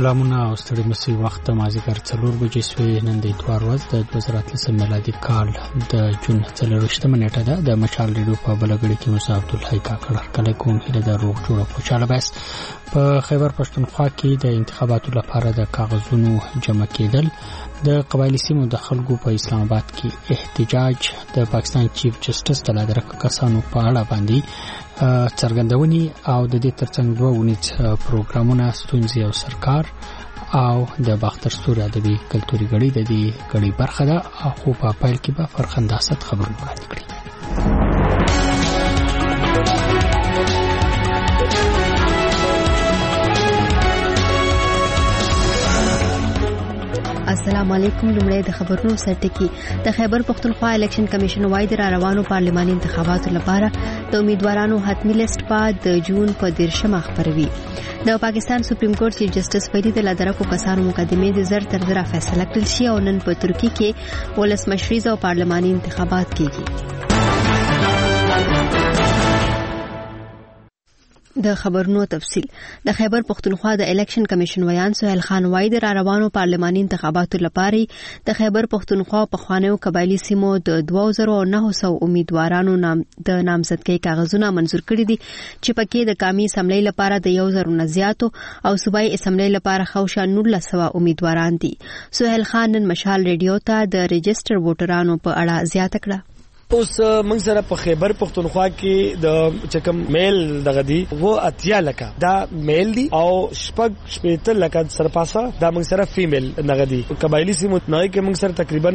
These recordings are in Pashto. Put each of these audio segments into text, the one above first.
سلامونه او ستړي مسي وخت مازیګر 4 بجې سوی نن د اتوار ورځ د 2013 میلادي کال د جون 24 نیټه ده د مشال ریډیو په بلګړي کې موسی عبدالحی کاکړ کله کوم هله د روغ جوړه خوشاله بس په خیبر پښتونخوا کې د انتخاباتو لپاره د کاغذونو جمع کېدل د قبایلی سیمو د خلکو په اسلام آباد کې احتجاج د پاکستان چیف جسټس د لادرکو کسانو په اړه باندې څرګندونی او د دې ترڅنګ دوه ونیت پروګرامونه ستونزې او سرکار او د باختر ستوري ادبي کلتوري غړي د دې غړي برخه ده او په پایل کې به فرخنداست خبرونه وړاندې کړي. السلام علیکم. لمړی د خبرونو سرټکی. د خیبر پختونخوا الیکشن کمیشن وايي د روانو پارلماني انتخاباتو لپاره د امیدوارانو حتمی لیست په د جون په 13 خبروي. د پاکستان سپریم کورټ چیف جسټس ویلي د لادرکو کسانو مقدمې د زر تر زر فیصله کړل شي او نن په ترکی کې ولسمشریز او پارلماني انتخابات کیږي. د خبرونو تفصیل. د خیبر پختونخوا د الیکشن کمیشن ویان سهیل خان وايي د روانو پارلماني انتخاباتو لپاره د خیبر پختونخوا په خوانیو قبایلی سیمو د 2900 امیدوارانو د نامزدګۍ کاغذونه منزور کړي دي چې پکې د قومي اسمبلی لپاره د 1000 نه زیاتو او صوبایي اسمبلی لپاره خوشا 1900 امیدواران دي. سهیل خان نن مشال ریډیو ته د رجستر ووټرانو په اړه زیاته کړه. اوس موږ سره په خیبر پختونخوا کې د چکم میل دغه دی وو اتیا لکه دا میل دی او شپږ شپېته لکه سرپاسه دا موږ سره فیمیل دغه دی. قبایلی سیمو نه کې موږ سره تقریبا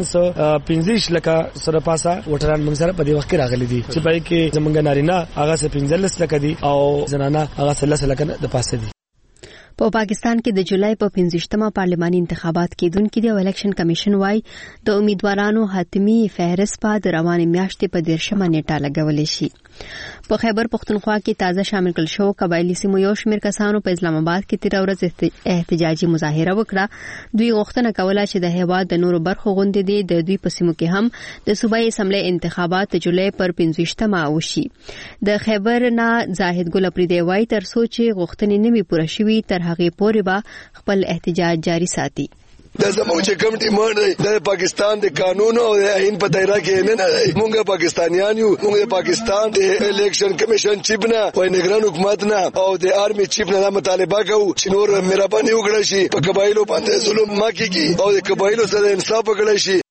15 لکه سرپاسه وټران موږ سره په دې وخت کې راغلي دي چې پای کې زمونږ نارینه هغه 15 لکه دي او زنانه هغه 13 لکه د پاسه دي. په پاکستان کې د جولای په 15مه پارلماني انتخابات کېدونکو دی. الیکشن کمیشن وايي د امیدوارانو حتمی فهرست په روانه میاشتې په 13مه نیټه لګولې شي. په خیبر پختونخوا کې تازه شامل کړل شو قبایلی سیمو یو شمېر کسانو په اسلام آباد کې تیر ورځ احتجاجي مظاهره وکړه. دوی غوښتنه کوله چې د هیواد د نورو برخو غونډې دي د دوی په سیمو کې هم د صوبایي اسمبلی انتخابات د جولای پر 15مه وشي. د خیبر نه زاهد ګل پریدي وايي تر څو چې غوښتنې نوي پوره شوي تر هغه پورې به خپل احتجاج جاری ساتي. د زموږ چې کوم ډیماند دی د پاکستان د قانون او د آئین په دایره کې نه دی. موږ پاکستانیان یو. موږ د پاکستان د الیکشن کمیشن چیف نه او نگران حکومت نه او د آرمی چیف نه مطالبه کوو چې نور مهرباني وکړي شي په قبایلو باندې ظلم ما کیږي او د قبایلو سره انصاف وکړي شي.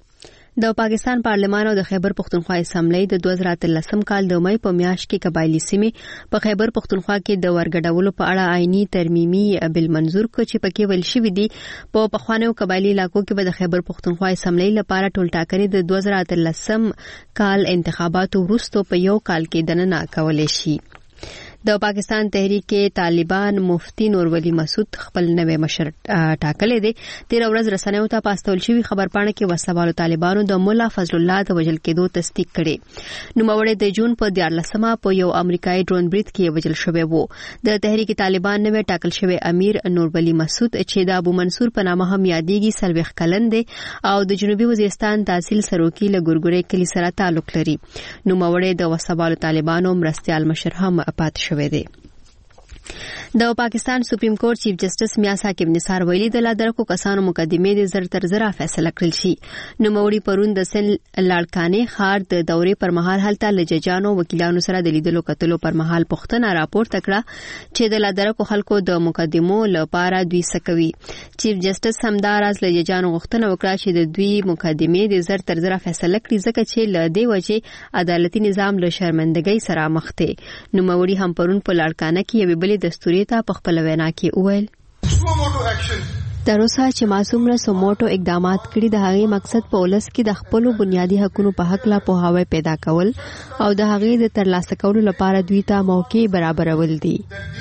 د پاکستان پارلمان او د خیبر پختونخوا اسمبلی د 2013 کال د مې په میاشت کې قبایلی سیمې په خیبر پختونخوا کې د ورګډولو په اړه آئینی ترمیمي بل منظور کړ چې پکې ویل شوی دی په پخوانیو قبایلی علاقو کې به د خیبر پختونخوا اسمبلی لپاره ټولټاکنې د 2013 کال انتخاباتو وروسته په یو کال کې دننه کولای شي. د پاکستان تحریک طالبان مفتی نورولي مسعود خپل نوې مشر ټاکلې دي. تیر ورځ رسنیو ته پاستول شوی خبرپاڼه کې وسوالو طالبانو د مولا فضل الله د وجل کېدو تصدیق کړي. نوموړی د جون په 14مه په یو امریکایي ډرون برید کې وجل شوی وو. د تحریک طالبان نوې ټاکل شوی امیر نورولي مسعود چې د ابو منصور په نامه هم یادېږي 40 کلن دی او د جنوبي وزیرستان تحصیل سروکي له ګورګوري کلی سره تعلق لري. نوموړی د وسوالو طالبانو مرستيال مشر هم پات شوی دی. د پاکستان سپریم کورټ چیف جسټس میا ثاقب نثار ویلي د لادرکو کسانو مقدمې د زر تر زر فیصله کړل شي. نوموړي پرون د سن لاړکانې خار د دورې پر مهال هلته لججانو وکیلانو سره د لیدلو کتلو پر مهال پښتنه راپورته کړه چې د لادرکو خلکو د مقدمو لپاره دوی سکوي. چیف جسټس همداراز لججانو غوښتنه وکړه چې د دوی مقدمې د زر تر زر فیصله کړي ځکه چې له دې وجې عدالتي نظام له شرمندګۍ سره مخ دی. نوموړي هم پرون په لاړکانه کې یو بل دستوري ته په خپل وینا کې وویل تر اوسه چې معصوم سوموټو اقدامات کړي د هغې مقصد په ولس کې د خپل بنیادی حقوقو په حق لا پوهاوی پیدا کول او د هغې د ترلاسه کولو لپاره دوی ته موقع برابرول دي.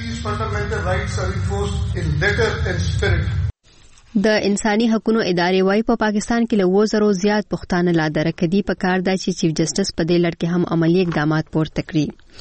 د انساني حقوقو ادارې وايي په پاکستان کې له 2000 زیات پښتانه لادرک دي. په کار ده چې چیف جسټس په دې لړ کې هم عملی اقدامات پورته کړي.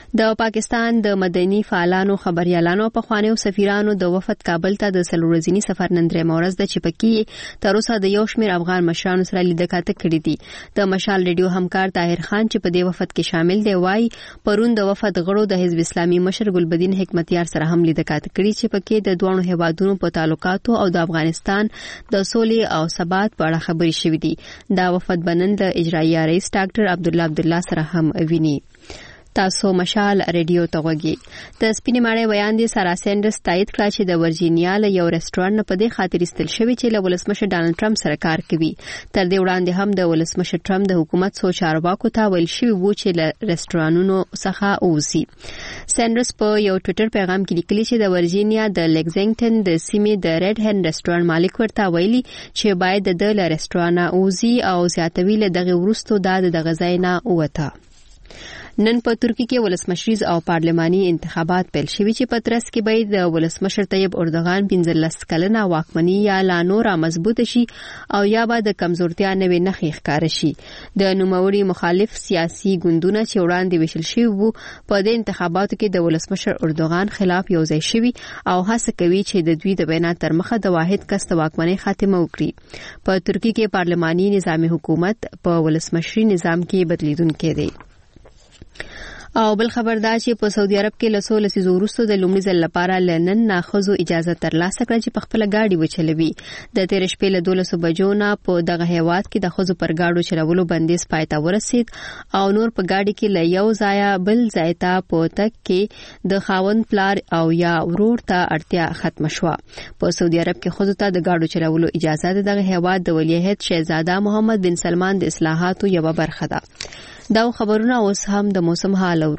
د پاکستان د مدني فعالانو خبريالانو په خوانیو سفیرانو د وفد کابل ته د سلورزینی سفر نن درې مورز د چپکی تر اوسه د یو شمېر افغان مشرانو سره لیدکاته کړې دي د مشال ریډیو همکار طاهر خان چې په دې وفد کې شامل دی وایي پرون د وفد غړو د حزب اسلامي مشر ګلبدین حکمتیار سره هم لیدکاته کړې چې پکې د دوه هیوادونو په تعلقاتو او د افغانستان د سولې او ثبات په اړه خبرې شوې دي دا وفد بنن د اجرایي رئیس ډاکټر عبدالله سره هم ویني تاسو مشال ریډیو ته وګورئ د سپینې ماړې بیان دي سارا سینډرز تایید کړ چې د ورجینیا له یو ریسټورانټ په دې خاطر استل شوی چې له ولسمشر ډانلډ ټرمپ سره کار کوي تر دې وړاندې هم د ولسمشر ټرمپ د حکومت سو چارواکو ته ویل شوی وو چې له ریسټورانونو څخه اوسي سینډرز په یو ټوئیټر پیغام کې لیکلي چې د ورجینیا د لیکزنګټن د سیمې د ریډ هند ریسټورانټ مالک ورته ویلي چې باید د ریسټورانټ اوزي او زیاتوي له دغه ورستو د غزاینه اوته نن په ترکی کې ولسمشریز او پارلماني انتخابات پیل شوي چې په ترڅ کې به د ولسمشر طیب اردوغان 15 کلنه واکمني یا لا نور مضبوط شي او یا به د کمزورتیا نوې نښې ښکار شي د نوموړي مخالف سیاسي ګوندونه چې وړاندې وشل شوي وو په دې انتخاباتو کې د ولسمشر اردوغان خلاف یو ځای شوي او هڅه کوي چې د دوی د بیان تر مخه د واحد کس د واکمنۍ خاتمه وکړي په ترکی کې پارلماني نظام حکومت په ولسمشري نظام کې بدلیدونکې دی او بل خبردار چې په سعودي عرب کې له 16 زورستو د لومړي ځل لپاره لنن ناخذو اجازه ترلاسه کړه چې په خپل گاډي وچلوي د 13 شپې له 12 بجو نه په دغه هیواد کې د خزو پر گاډو چلولو بندیز پای ته ورسید او نور په گاډي کې له یو ځای بل ځای ته په تک کې د خاوند پلار او یا ورور ته اړتیا ختم شوه په سعودي عرب کې خزو ته د گاډو چلولو اجازه دغه هیواد د ولیعهد شهزاده محمد بن سلمان د اصلاحاتو یو برخه ده دا خبرونه اوس هم د موسم حال اورو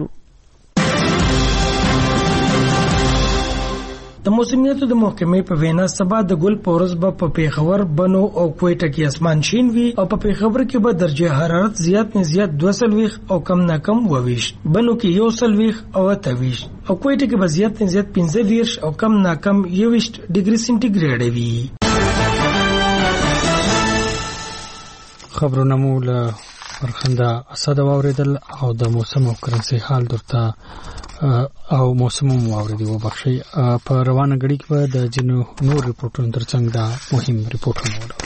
د موسمیاتو د محکمې په وینا سبا د ګل پورز په پیښور بنو او کوټه کې اسمان شین وي او په پیښور کې به درجه حرارت زیات نه زیات 2 او کم نه کم 22 بنو کې 1 او 28 او کوټه کې به زیات نه زیات 15 او کم نه کم 21 ډیګري سنټیګریډ وي خبرونه مول ورخنده اساده واوریدل او د موسم او کرنسي حال درته او موسم واوریدي وبخشي په روانه غړي کې د جنو نور ریپورتونو ترڅنګ دا مهم ریپورتونه وړاندې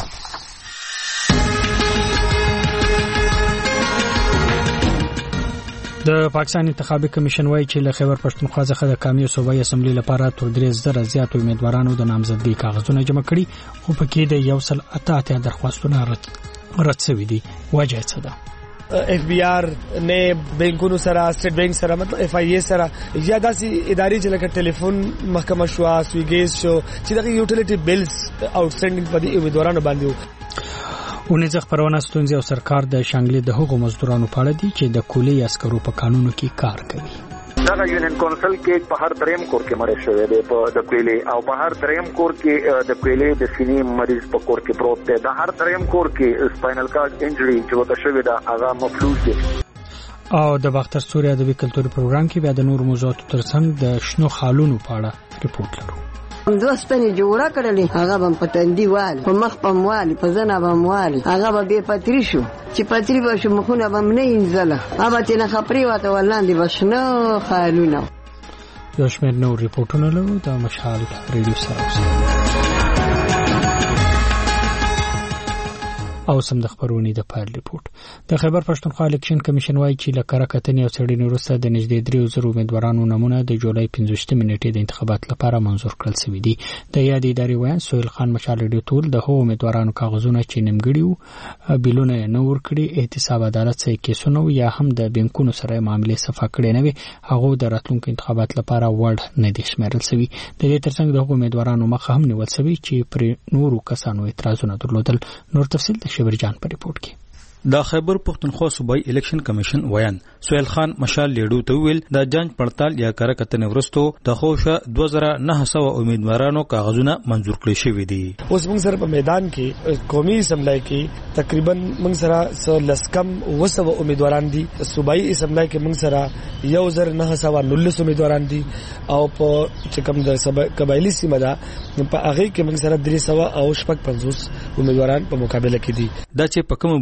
د پاکستان انتخابي کمیشن وايي چې له خیبر پښتونخوا څخه د قومي صوبایي اسمبلی لپاره تر 3000 زیات امیدوارانو د نامزدګۍ کاغذونه جمع کړي او پکې د 188 درخواستونه رد شوي دي وجه څه ده اف بی آر نه بانکونو سره سټیټ بانک سره مطلب اف آی ای سره یا داسې ادارې چې لکه ټلیفون محکمه شو سویګیز شو چې دغه یوټیلیټي بیلز آوټسټینډینګ په دې امیدوارانو باندې ونیزه خبرونه ستونزې او سرکار د شانګلې د هغو مزدورانو په اړه دي چې د کولې عسکرو په قانونو کې کار کوي دا یونین کونسل کې په هر دریم کور کې مړ شوی دی په د کویلې او په هر دریم کور کې د کویلې د سینې مریض په کور کې پروت دی د هر دریم کور کې سپاینل کارډ انجری چې وته شوی دا هغه مفلوج دی او د باختر سوریا د کلتوري پروګرام کې بیا د نور موضوعاتو ترڅنګ د شنو خالونو په اړه ریپورت لرو دوه سپنې جوړه کړلې هغه هم په تندي وال په مخ په موالي په زنه په موالي هغه به پتری شو چې پتری به شو مخونه به نه انځله هغه تنه خپري واته ولاندې بشنو خالونه یو شمېر نور ریپورتونه لرو د مشال ریډیو سره او سم د خبرونې د پایل ریپورت د خیبر پښتونخوا الیکشن کمیشن وايي چې لکه کتنې او څېړنې وروسته د نږدې 3000 امیدوارانو نمونه د جولای 15 نیټې د انتخابات لپاره منظور کړل شوی دی د یاد ادارې ویان سهیل خان مشال ریډیو ټول د هغو امیدوارانو کاغذونه چې نیمګړي وو بیلونه نه ورکړي احتساب عدالت سره کیسونه یا هم د بانکونو سره معاملې صفه کړي نه وي هغه د راتلونکو انتخابات لپاره وړ نه دي شمیرل شوی د دې ترڅنګ د هغو امیدوارانو مخه هم نیول شوی چې پر نورو کسانو اعتراضونه درلودل نور تفصیل د شبرجان په ریپورت کې د خیبر پښتونخوا صوبایي الیکشن کمیشن ویان سهیل خان مشال لیډو ته ویل د جانچ پړتال یا کار کتنې ورستو د خوشه 2900 امیدوارانو کاغذونه منظور کړي شوی دي اوس موږ سره په میدان کې قومي اسمبلی کې تقریبا موږ سره لسکم 200 امیدواران دي صوبایي اسمبلی کې موږ سره 1919 امیدواران دي او په چکم د قبایلی سیمه ده په هغه کې موږ سره 350 امیدواران په مقابله کې دي دا چې په کوم بنیادونو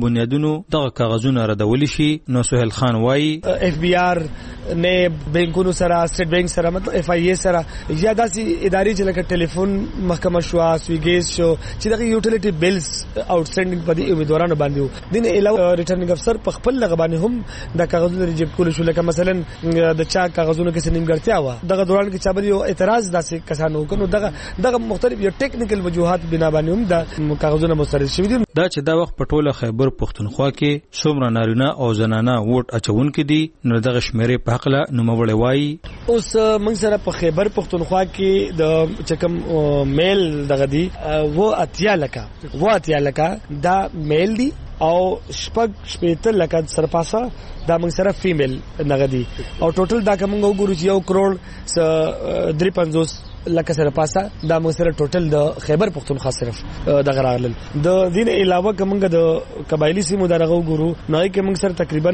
کارونو دغه کاغذونه ردول شي. نو سهیل خان وایي FBR نه بانکونو سره سټیټ بانک سره مطلب FIA سره یا داسې ادارې چې لکه ټلیفون محکمه شو سویګیز شو چې دغه یوټیلیټي بیلز آوټسټینډینګ په دې امیدوارانو باندې وو. دین علاوه ریټرنینګ افسر په خپل لغه باندې هم د کاغذونو ریجیکټ کول شو. لکه مثلا د چا کاغذونو کې نیمګړتیا و دغه دوران کې چابر یو اعتراض داسې کسانو وکړو دغه مختلف یو ټیکنیکل وجوهات بنا باندې هم د کاغذونو مسترد شوي دي. دا چې دا وخت په ټوله خیبر پښتونخوا کې څومره نارینه او زنانه ووټ اچونکي دي نو دغه شمیرې په حق له نوموړی وایي اوس موږ سره په خیبر پښتونخوا کې د چکم میل دغه دی و اتیا لکه دا میل دی او شپږ لکه سرپاسه دا موږ سره فیمیل دغه دی او ټوټل دا کوم وګورو چې 1 کروڑ 53 لکه سره پاسه دا موږ سره ټوټل د خیبر پښتونخوا صرف دغه راغلل. د دین علاوه کومه د قبایلی سیمو دغه وګورو نو کې موږ سره تقریبا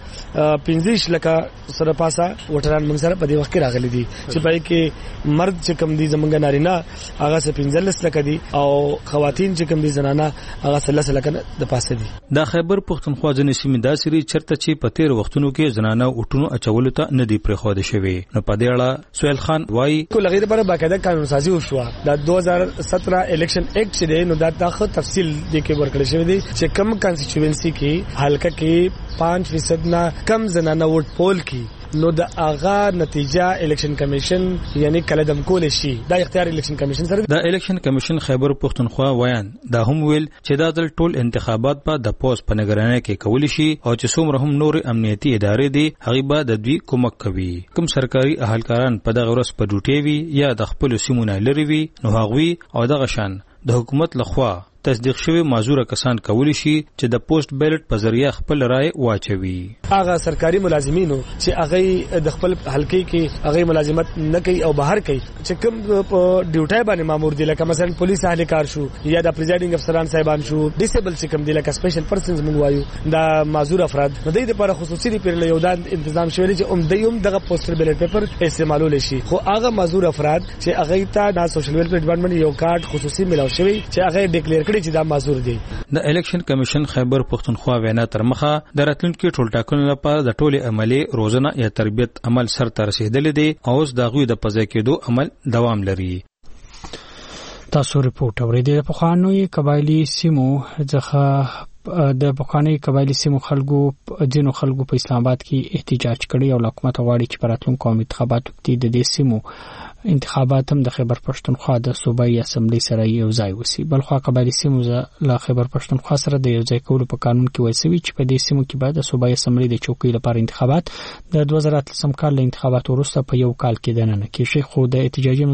15 لکه سره پاسه وټران موږ سره په دې وخت کې راغلي دي چې پای کې مرد چې کم دي زمونږ نارینه هغه 15 لکه دي او خواتین چې کم دي زنانه هغه 13 لکه د پاسه دي. د خیبر پښتونخوا ځنې سیمې داسې چرته چې په تیر وختونو کې زنانه وټونو اچولو ته نه دی پرېښوده شوی. نو په دې اړه سهیل خان وایي کله غیر پر باقاعده قانون سازي وشو د 2017 الیکشن ایکټ چې دی نو دا تاسو تفصیل د کې ورکړل شوی دی چې کم کانسټیټوئنسي کې حلقه کې 5% نه کم زنانه ووټ پول کی نو د اغا نتیجه الیکشن کمیشن یعنی کلدم کول شي دا اختیار الیکشن کمیشن سره. د الیکشن کمیشن خیبر پښتونخوا ویان دا هم ویل چې دا د ټول انتخابات په د پوس په نگرانۍ کې کول شي او چې څومره هم نور امنیتي ادارې دي هغه به د دوی کومک کوي. کوم سرکاري اهلکاران په دغه ورځ په ډوټي وي یا د خپل سیمونه لري وي نو هغه او دغه شان د حکومت لخوا تصدیق شوی معذور کسان کولی شي چې د پوسټ بیلټ په ذریعہ خپل رائے واچوي. هغه سرکاري ملازمینو چې هغه د خپل حلقې کې هغه ملازمت نه کوي او بهر کوي چې کوم په ډیوټي باندې مامور دي لکه مثلا پولیس اهلکار شو یا د پریزایډینګ افسران صاحبان شو ډیسیبل چې کوم دي لکه سپیشل پرسنز موږ وایو دا معذور افراد د دې لپاره خصوصي لپاره یو د تنظیم شوی چې دوی دغه پوسټر بیلټ پیپر استعمالول شي. خو هغه معذور افراد چې هغه ته د سوشل ویلفیر ډپارټمنټ یو کارت خصوصي ملاو شوی چې هغه ډیکلیئر چې دا معذور دي. د الیکشن کمیشن خیبر پښتونخوا وینا تر مخه د راتلونکي ټولټاکنو لپاره د ټولي عملی روزنه یا تربیت عمل سر ته رسیدلې دي او اوس د غوی د پځای کېدو عمل دوام لري. تاسو ریپورت اوریدل په خوانوي قبایلی سیمو ځخه د بخاني قبایلی سیمو خلکو ځینو خلکو په اسلام آباد کې احتجاج کړي او حکومت غواړي چې پراتلونکو قومي انتخاباتو کې د دې سیمو انتخابات هم د خیبر پښتونخوا د صوبایي اسمبلی سره یو ځای وسی. بلخو قبایلی سیمو له خیبر پښتونخوا سره د یو ځای کولو په قانون کې وایي چې په دې سیمو کې باید د صوبایي اسمبلی د چوکۍ لپاره انتخابات د 2013 کال له انتخاباتو وروسته په یو کال کې دننه کېږي. خو د احتجاجي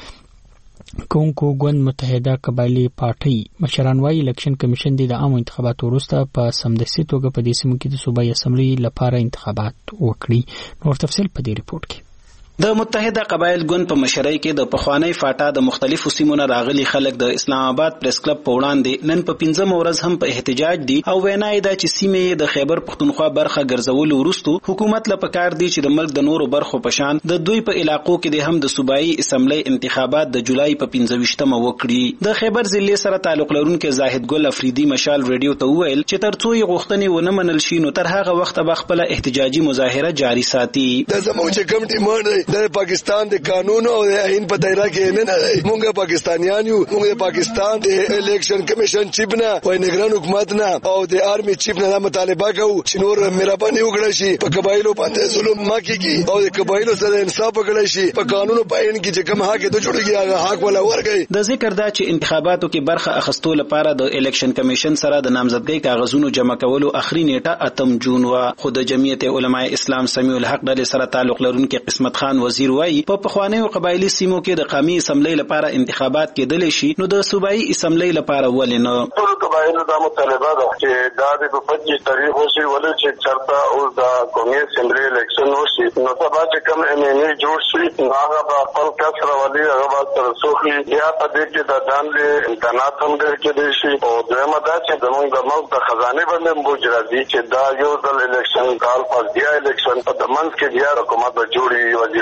مظاهره کوونکو ګوند متحده قبایلی پارټي مشران وايي الیکشن کمیشن د عامو انتخاباتو وروسته په سمدستي توګه په دې سیمو کې د صوبایي اسمبلی لپاره انتخابات وکړي. نور تفصیل په دې ریپورت کې. د متحده قبایل ګوند په مشرۍ کې د پخوانی فاټا د مختلفو سیمونو راغلي خلک د اسلام آباد پریس کلب په وړاندې نن په 15 ورځ هم په احتجاج دي او وینای دا چې سیمې د خیبر پښتونخوا برخه ګرځول وروسته حکومت له پکار دي چې د ملک د نورو برخو په شان د دوی په علاقو کې د هم د صوبایي اسمبلی انتخابات د جولای په 15مه وکړي. د خیبر ضلع سره تعلق لرونکي زاهد ګل افریدي مشال ریډیو ته وویل چې ترڅو یې غوښتنې ونه منل شي نو تر هغه وخت به خپل احتجاجي مظاهره جاری ساتي. د زموږ کوم ډیماند د پاکستان د قانون او د آئین په دایره کې نه نه مونږه پاکستانیان یو مونږه پاکستان د الیکشن کمیشن چیف نه او نگران حکومت نه او د آرمی چیف نه مطالبه کوو چې نور مهرباني وکړي شي په قبایلو باندې ظلم ما کیږي او د قبایلو سره انصاف وکړي شي په قانون په آئین کې چې کوم حق ته جوړیږي هغه حق ولا ورګي. د ذکر دا چې انتخاباتو کې برخه اخستو لپاره د الیکشن کمیشن سره د نامزدګۍ کاغذونو جمع کولو اخري نیټه 8 جون وا. خو د جمعیت علماء اسلام سمیع الحق ډلې سره تعلق لرونکي قسمت خان وزیر وایي په پخوانیو قبایلی سیمو کې د قومي اسمبلی لپاره انتخابات کېدل شي نو د صوبایي اسمبلی لپاره ولې نه. ټول قبایلو د مطالبه ده چې دا د 25 تاریخ وشي ولې چې چرته او د قومي اسمبلی الیکشن وشي نو سبا چې کوم امنیتي جوړ شي هغه په خپل کسر ولې هغه به تر څوخي یا په دې کې د ځانله امکانات هم درکې شي او دویمه دا چې د ملک د خزانه باندې بوج راځي چې دا یو ځل الیکشن کال پر بیا الیکشن په دمنځ کې بیا حکومت جوړي وزیر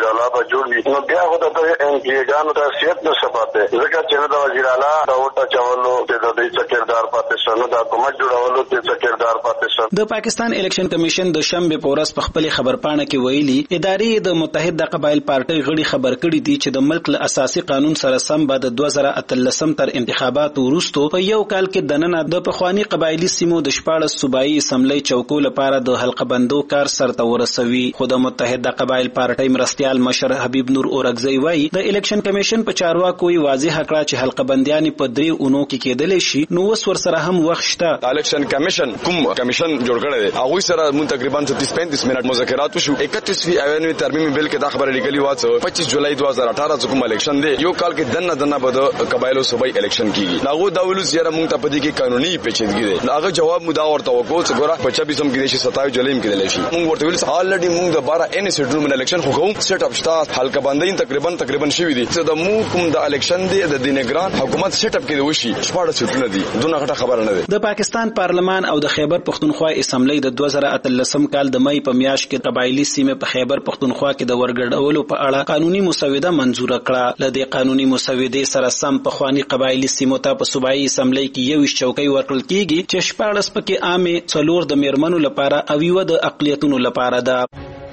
وزیر اعلی به جوړي نو بیا خو د انګیګانو د حیثیت نه سپاته ځکه چې د وزیر اعلی د وټه چولو د دې سکردار پاتې شنو د حکومت جوړولو د سکردار پاتې شنو. د پاکستان الیکشن کمیشن د شنبه په ورځ په خپل خبرپاڼه کې ویلي ادارې د متحده قبایل پارټي غړي خبر کړي دي چې د ملک له اساسي قانون سره سم بعد 2013 تر انتخاباتو وروسته په یو کال کې دننه د پخوانی قبایلی سیمو د 14 صوبایي اسمبلی چوکو لپاره د حلقه بندو کار سرته ورسوي. خو د متحده قبایل پارټي مرستيال مشر حبیب نور اورګزی وایي د الیکشن کمیشن په چارواکو یې واضح کړه چې حلقه بندیان په 3 اونو کې کېدل شي نو وس ور سره هم وخت شته. الیکشن کمیشن کوم کمیشن جوړ کړی دی هغه سره مون تقریبا 35 منټ مذاکرات وشو. 31 ایوانوي ترمیم بل کې دا خبره لیکلي و چې 25 جولای 2018 کوم الیکشن دی یو کال کې دنه به د قبایلو صوبایي الیکشن کیږي. هغه دا ویلو چې مونږ ته پدې کې قانوني پیچیدګي دی. هغه جواب مو دا ورته وکړو چې ګوره په 26 کې د 27 جولای کې دی شي. مونږ ورته ویل الریډي مونږ د 12 ان سیټلمنت الیکشن خو کوم سیټ اپ شته حلقه بندین تقریبا شوی دي چې د مو کوم د الیکشن دی د دینګران حکومت سیټ اپ کې وشي 14 سیټونه دي دونه غټه خبره نه ده. د پاکستان پارلمان او د خیبر پختونخوا اسمبلی د 2013 کال د مئی په میاشت کې قبایلی سیمه په خیبر پختونخوا کې د ورګډولو په اړه قانوني مسوده منزور کړه. لدې قانوني مسودې سره سم په خواني قبایلی سیمو ته په صوبایي اسمبلی کې یو چوکۍ ورکړل کیږي چې 14 پکې عامه څلور د میرمنو لپاره او یو د اقلیتونو لپاره ده.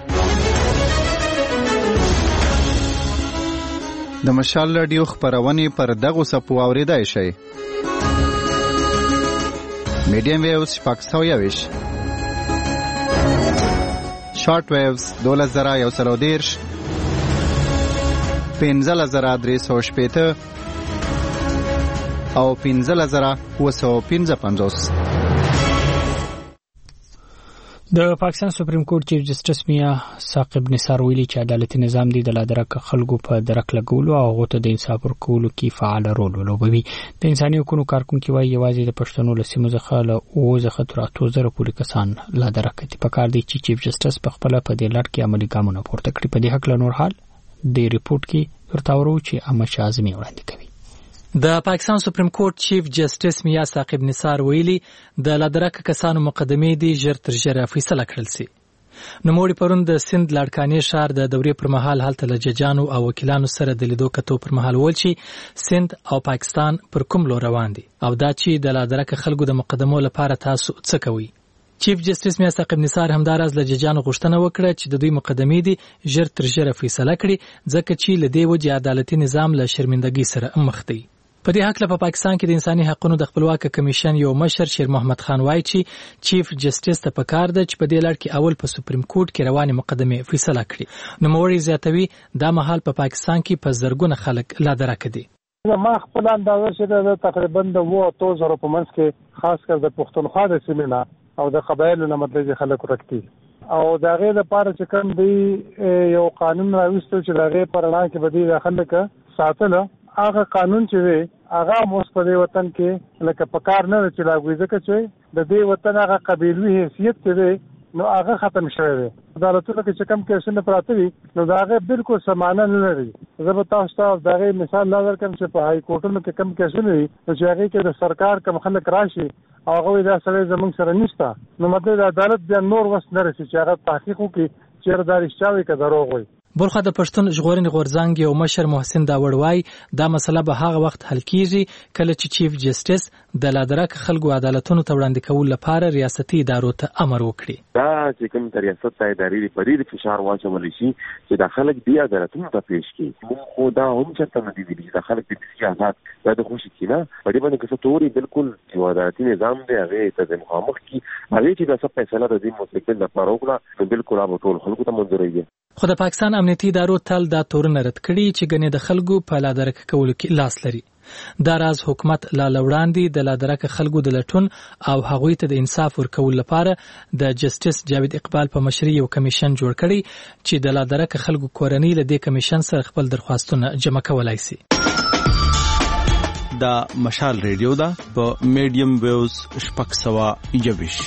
د مشال رادیو خبرونه پر دغه سپو اوریدای شي. میډیم ویوز پاکستانیش شارټ ویوز 2110 15350 او 15955. د پاکستان سپریم کورټ چیف جسټس میا ثاقب نثار ویلي چې عدالتي نظام دی د لادرک خلکو په درک لګولو او غوته د انصاف ورکولو کې فعال رول ولوبوي. د انساني حقوقو کارکونکو وايي یوازې د پښتنو له سیمو څخه له اوزه تر 8000 پورې کسان لادرک دي. په کار دی چې چیف جسټس په خپل په دې لړ کې عملي ګامونه پورته کړي. په دې حق له نور حال د ریپورت کې ورتاورو چې احمد شاه اعظمي وړاندې کوي. د پاکستان سپریم کورټ چیف جسټس میا ثاقب نثار ویلي د لادرک کسانو مقدمې دي ژر تر ژره فیصله کړل سي. نوموړي پرون د سند لاړکانې شهر د دورې پر مهال هلته له ججانو او وکیلانو سره د لیدو کتو پر مهال ول چې سند او پاکستان پر کوم لور روان دي او دا چې د لادرک خلکو د مقدمو لپاره تاسو څه کوي. چیف جسټس میا ثاقب نثار همداراز له ججانو غوښتنه وکړه چې د دوی مقدمې دي ژر تر ژره فیصله کړي ځکه چې له دې وجې عدالتي نظام له شرمندګۍ سره مخ دی. په دې حق له پاکستان کې د انساني حقوقو د خپلواک کمیشن یو مشر شیر محمد خان وایي چې چیف جسټس ته پکار ده چې په دې لړ کې اول په سپریم کورټ کې روانې مقدمې فیصله کړي. نوموړي زیاتوي دا مهال په پاکستان کې په زرګونه خلک لادرک دي. ما خپل اندازه چې د تقریبا د 2000 په منځ کې خاص کر د پښتونخوا د سیمه او د قبایلو نه مطلب خلک ورکتي او دا غي د پاره چې کوم دی یو قانون راوستل چې دا غي پرنا کې بدی داخله ک ساتله هغه قانون چې وي هغه موږ په دې وطن کې لکه پکار نه چې لاګوي ځکه چې د دې وطن هغه قبیلوي حیثیت چې نو هغه ختم شوی دی. عدالتونو کې چې کوم کیسونه پراته وي نو دا هغه بالکل سمانه نه لري. زه به تاسو ته دا غي مثال نظر کوم چې په هاي کورټونو کې کوم کیسونه وي چې هغه کې د سرکار کوم خلک راشي او هغه دا سره زمونږ سره نشته نو مطلب د عدالت د نور وس نه رسي چې هغه تحقیق وکړي چې دا رښتیا وي که دروغ وي. بلخه د پښتون ژغورنې غورځنګ یو مشر محسن داوړ وای دا مسله به هغه وخت حل کیږي کله چې چیف جسټس د لادرک خلکو عدالتونو ته وړاندې کول لپاره ریاستي ادارو ته امر وکړي. دا چې کوم ریاست ته ادارې پرې فشار واچول شي چې د خلک دی عدالتونو ته پیش کړي موږ خو دا هم چرته نه دی چې د خلک د سیاسي آزاد دا د خوشي کینه په دې باندې که توري بالکل یو عدالتي نظام دی هغه ته مخامخ کی هغه چې د څه فیصله د دې مستقل لپاره وکړه بالکل هغه ټول خلکو ته منظور دی. خو د پاکستان امنیتي ادارو تل دا تورن رد کړي چې ګنې د خلکو په لادرک کولو کې لاس لري. دا راز حکومت لا لوړاندې د لادرک خلکو د لټون او هغوی ته د انصاف ورکول لپاره د جسټس جاوید اقبال په مشرۍ یو کمیشن جوړ کړي چې د لادرک خلکو کورنۍ له دې کمیشن سره خپل درخواستونه جمع کولای شي. دا مشال ریډیو دا په میډیم ویوز شپږ سوه یویش.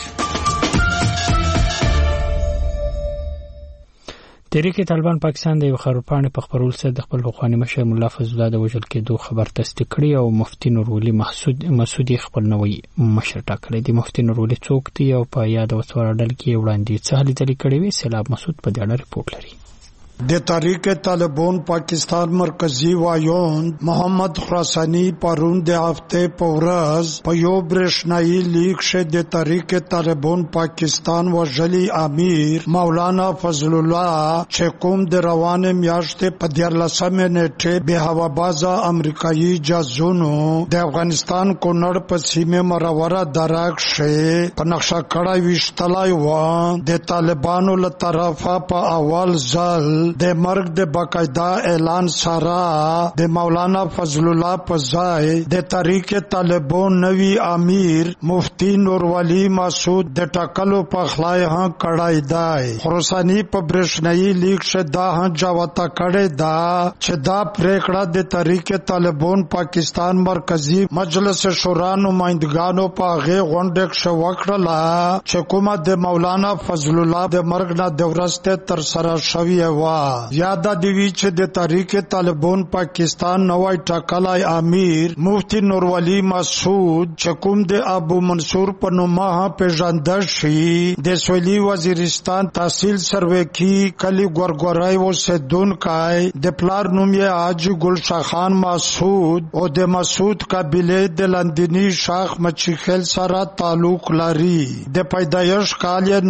تحریک طالبان پاکستان د یو خبرپاڼې په خبرول سره د خپل پخوانی مشر مولا فضل الله د وژل کېدو خبر تصدیق کړی او مفتي نور ولي مسعودي خپل نوی مشر ټاکلی دی. مفتي نور ولي څوک دی او په یاد وسوره ډل کې وړاندې څه هلې ځلې کړې وي. سیلاب مسعود په دې اړه ریپورت لري. د تحریک طالبان پاکستان مرکزی وایون محمد خراسانی پرون د هفته په ورځ په یو برېښنایي لیک کې د تحریک طالبان پاکستان وژلي امیر مولانا فضل الله چې کوم د روانه میاشتې په 14 نیټه به هوابازه امریکایي جاسوسونو د افغانستان کونړ په سیمه مروره دراک شه په نقشه کړه وشتلای و د طالبانو له طرفه په اول ځل د مرګ د باقاعده اعلان سره د مولانا فضل الله په ځای د تحریک طالبان نوی امیر مفتی نور ولی مسعود د ټاکلو په خلای ها کړای دی. خراسانی په برېښنایي لیک شدا ها جوته کړی دا چې دا پریکړه د تحریک طالبان پاکستان مرکزی مجلس شورا نمائندگانو په غي غونډه کې وکړه چې کومه د مولانا فضل الله د مرګ نه د ورسته تر سره شوی و. یاد دی چې د تحریک طالبان پاکستان نوای ټاکلای امیر مفتی نور ولی مسعود چې کوم د ابو منصور په نومه پیژندل شي د سویلی وزیرستان تحصیل سروکی کلی ګورګورای اوسیدونکای د پلار نوم یې حاجی ګلشاه خان مسعود او د مسعود قبیله د لندنی شاخ مچخیل سره تعلق لري. د پیدایش کال یې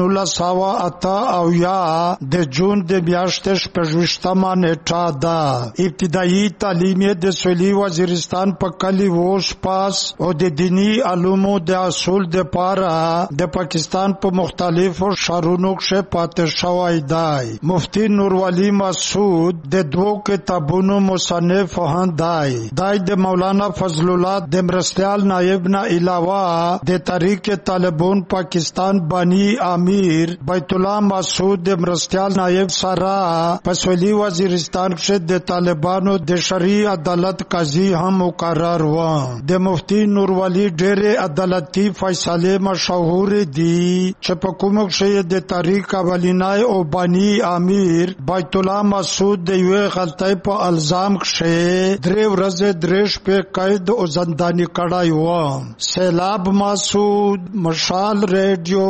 1908 او یا د جون د میاشتې پژوشتما نیټه ده. ابتدایي تعلیم د سویلی وزیرستان په کلی ووش پاس او د دینی علومو د اصول د پاره د پاکستان په مختلفو شهرونو کې پاتې شوی دی. مفتی نور ولی مسعود د دوو کتابونو مصنف هم دی. د مولانا فضل الله د مرستیال نائب نه علاوه د تحریک طالبان پاکستان بانی امیر بیت الله مسعود د مرستیال نائب سره سویلی وزیرستان کې د طالبانو د شرعي عدالت قاضي هم مقرر و. د مفتی نور ولی ډېر عدالتي فیصله مشهور دي چې په کوم کې د تحریک اولینای او بانی امیر بیت الله مسعود د یو غلطۍ په الزام کې 3 ورځې 3 شپې قید او زنداني کړای و. سیلاب مسعود، مشال ریډیو،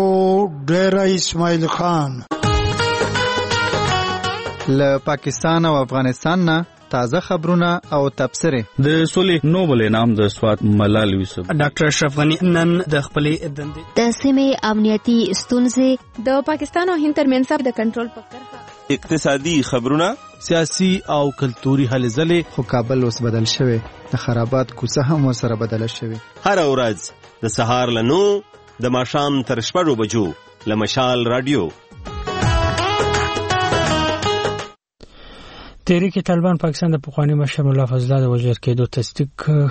ډېر اسماعیل خان. له پاکستان او افغانستان نه تازه خبرونه او تبصره. د سولې نوبل انعام د سوات ملال یوسف ډاکټر اشرف غنی نن د خپلې دندې د سیمې امنیتي ستونزې د پاکستان او هند ترمنځ د کنټرول په کرښه اقتصادي خبرونه سیاسي او کلتوري هلې ځلې. خو کابل اوس بدل شوی، د خرابات کوڅه هم ورسره بدله شوی. هر ورځ د سهار له 9 د ماښام تر 6 بجو له مشال رادیو. تحریک طالبان پاکستان د پخوانی مشر مولا فضل الله د وژل کېدو تصدیق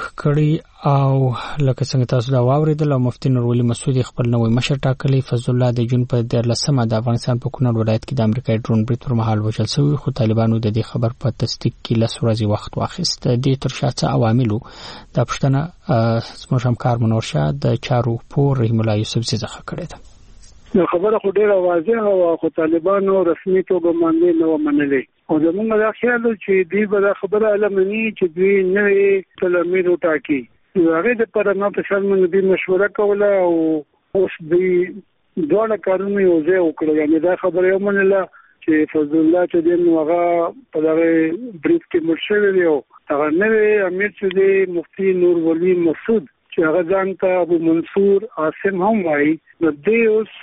کړي او لکه څنګه تاسو دا واوریدل او مفتی نور ولی مسعود خپل نوې مشر ټاکلی. فضل الله د جون په 14 د افغانستان په کونړ ولایت کې د امریکایي ډرون برید پر مهال وژل شوی، خو طالبانو د دې خبر په تصدیق کې 10 ورځې وخت واخیست. د تر شا څه عواملو د پښتنه زموږ همکار منور شاه د چارو پور رحیم الله یوسف څخه کړی ده. نو خبره خو ډیره واضحه او خو طالبانو رسمي توګه باندې نو منلې او زموږ دا خیال چې دوی به خبره علمني چې دوی نه تلمیر وټاکي. هغه د پرما په شان باندې مشوره کوله او اوس دوی دوه کارونه یو ځای وکړل. یعنی دا خبره یې منله چې فضل الله چې دین هغه په دغه بریف کې مرشد دی او هغه نوې امیر چې دی مفتی نور ولی مسعود چې هغه ځان ته ابو منصور عاصم هم وایي، نو دی اوس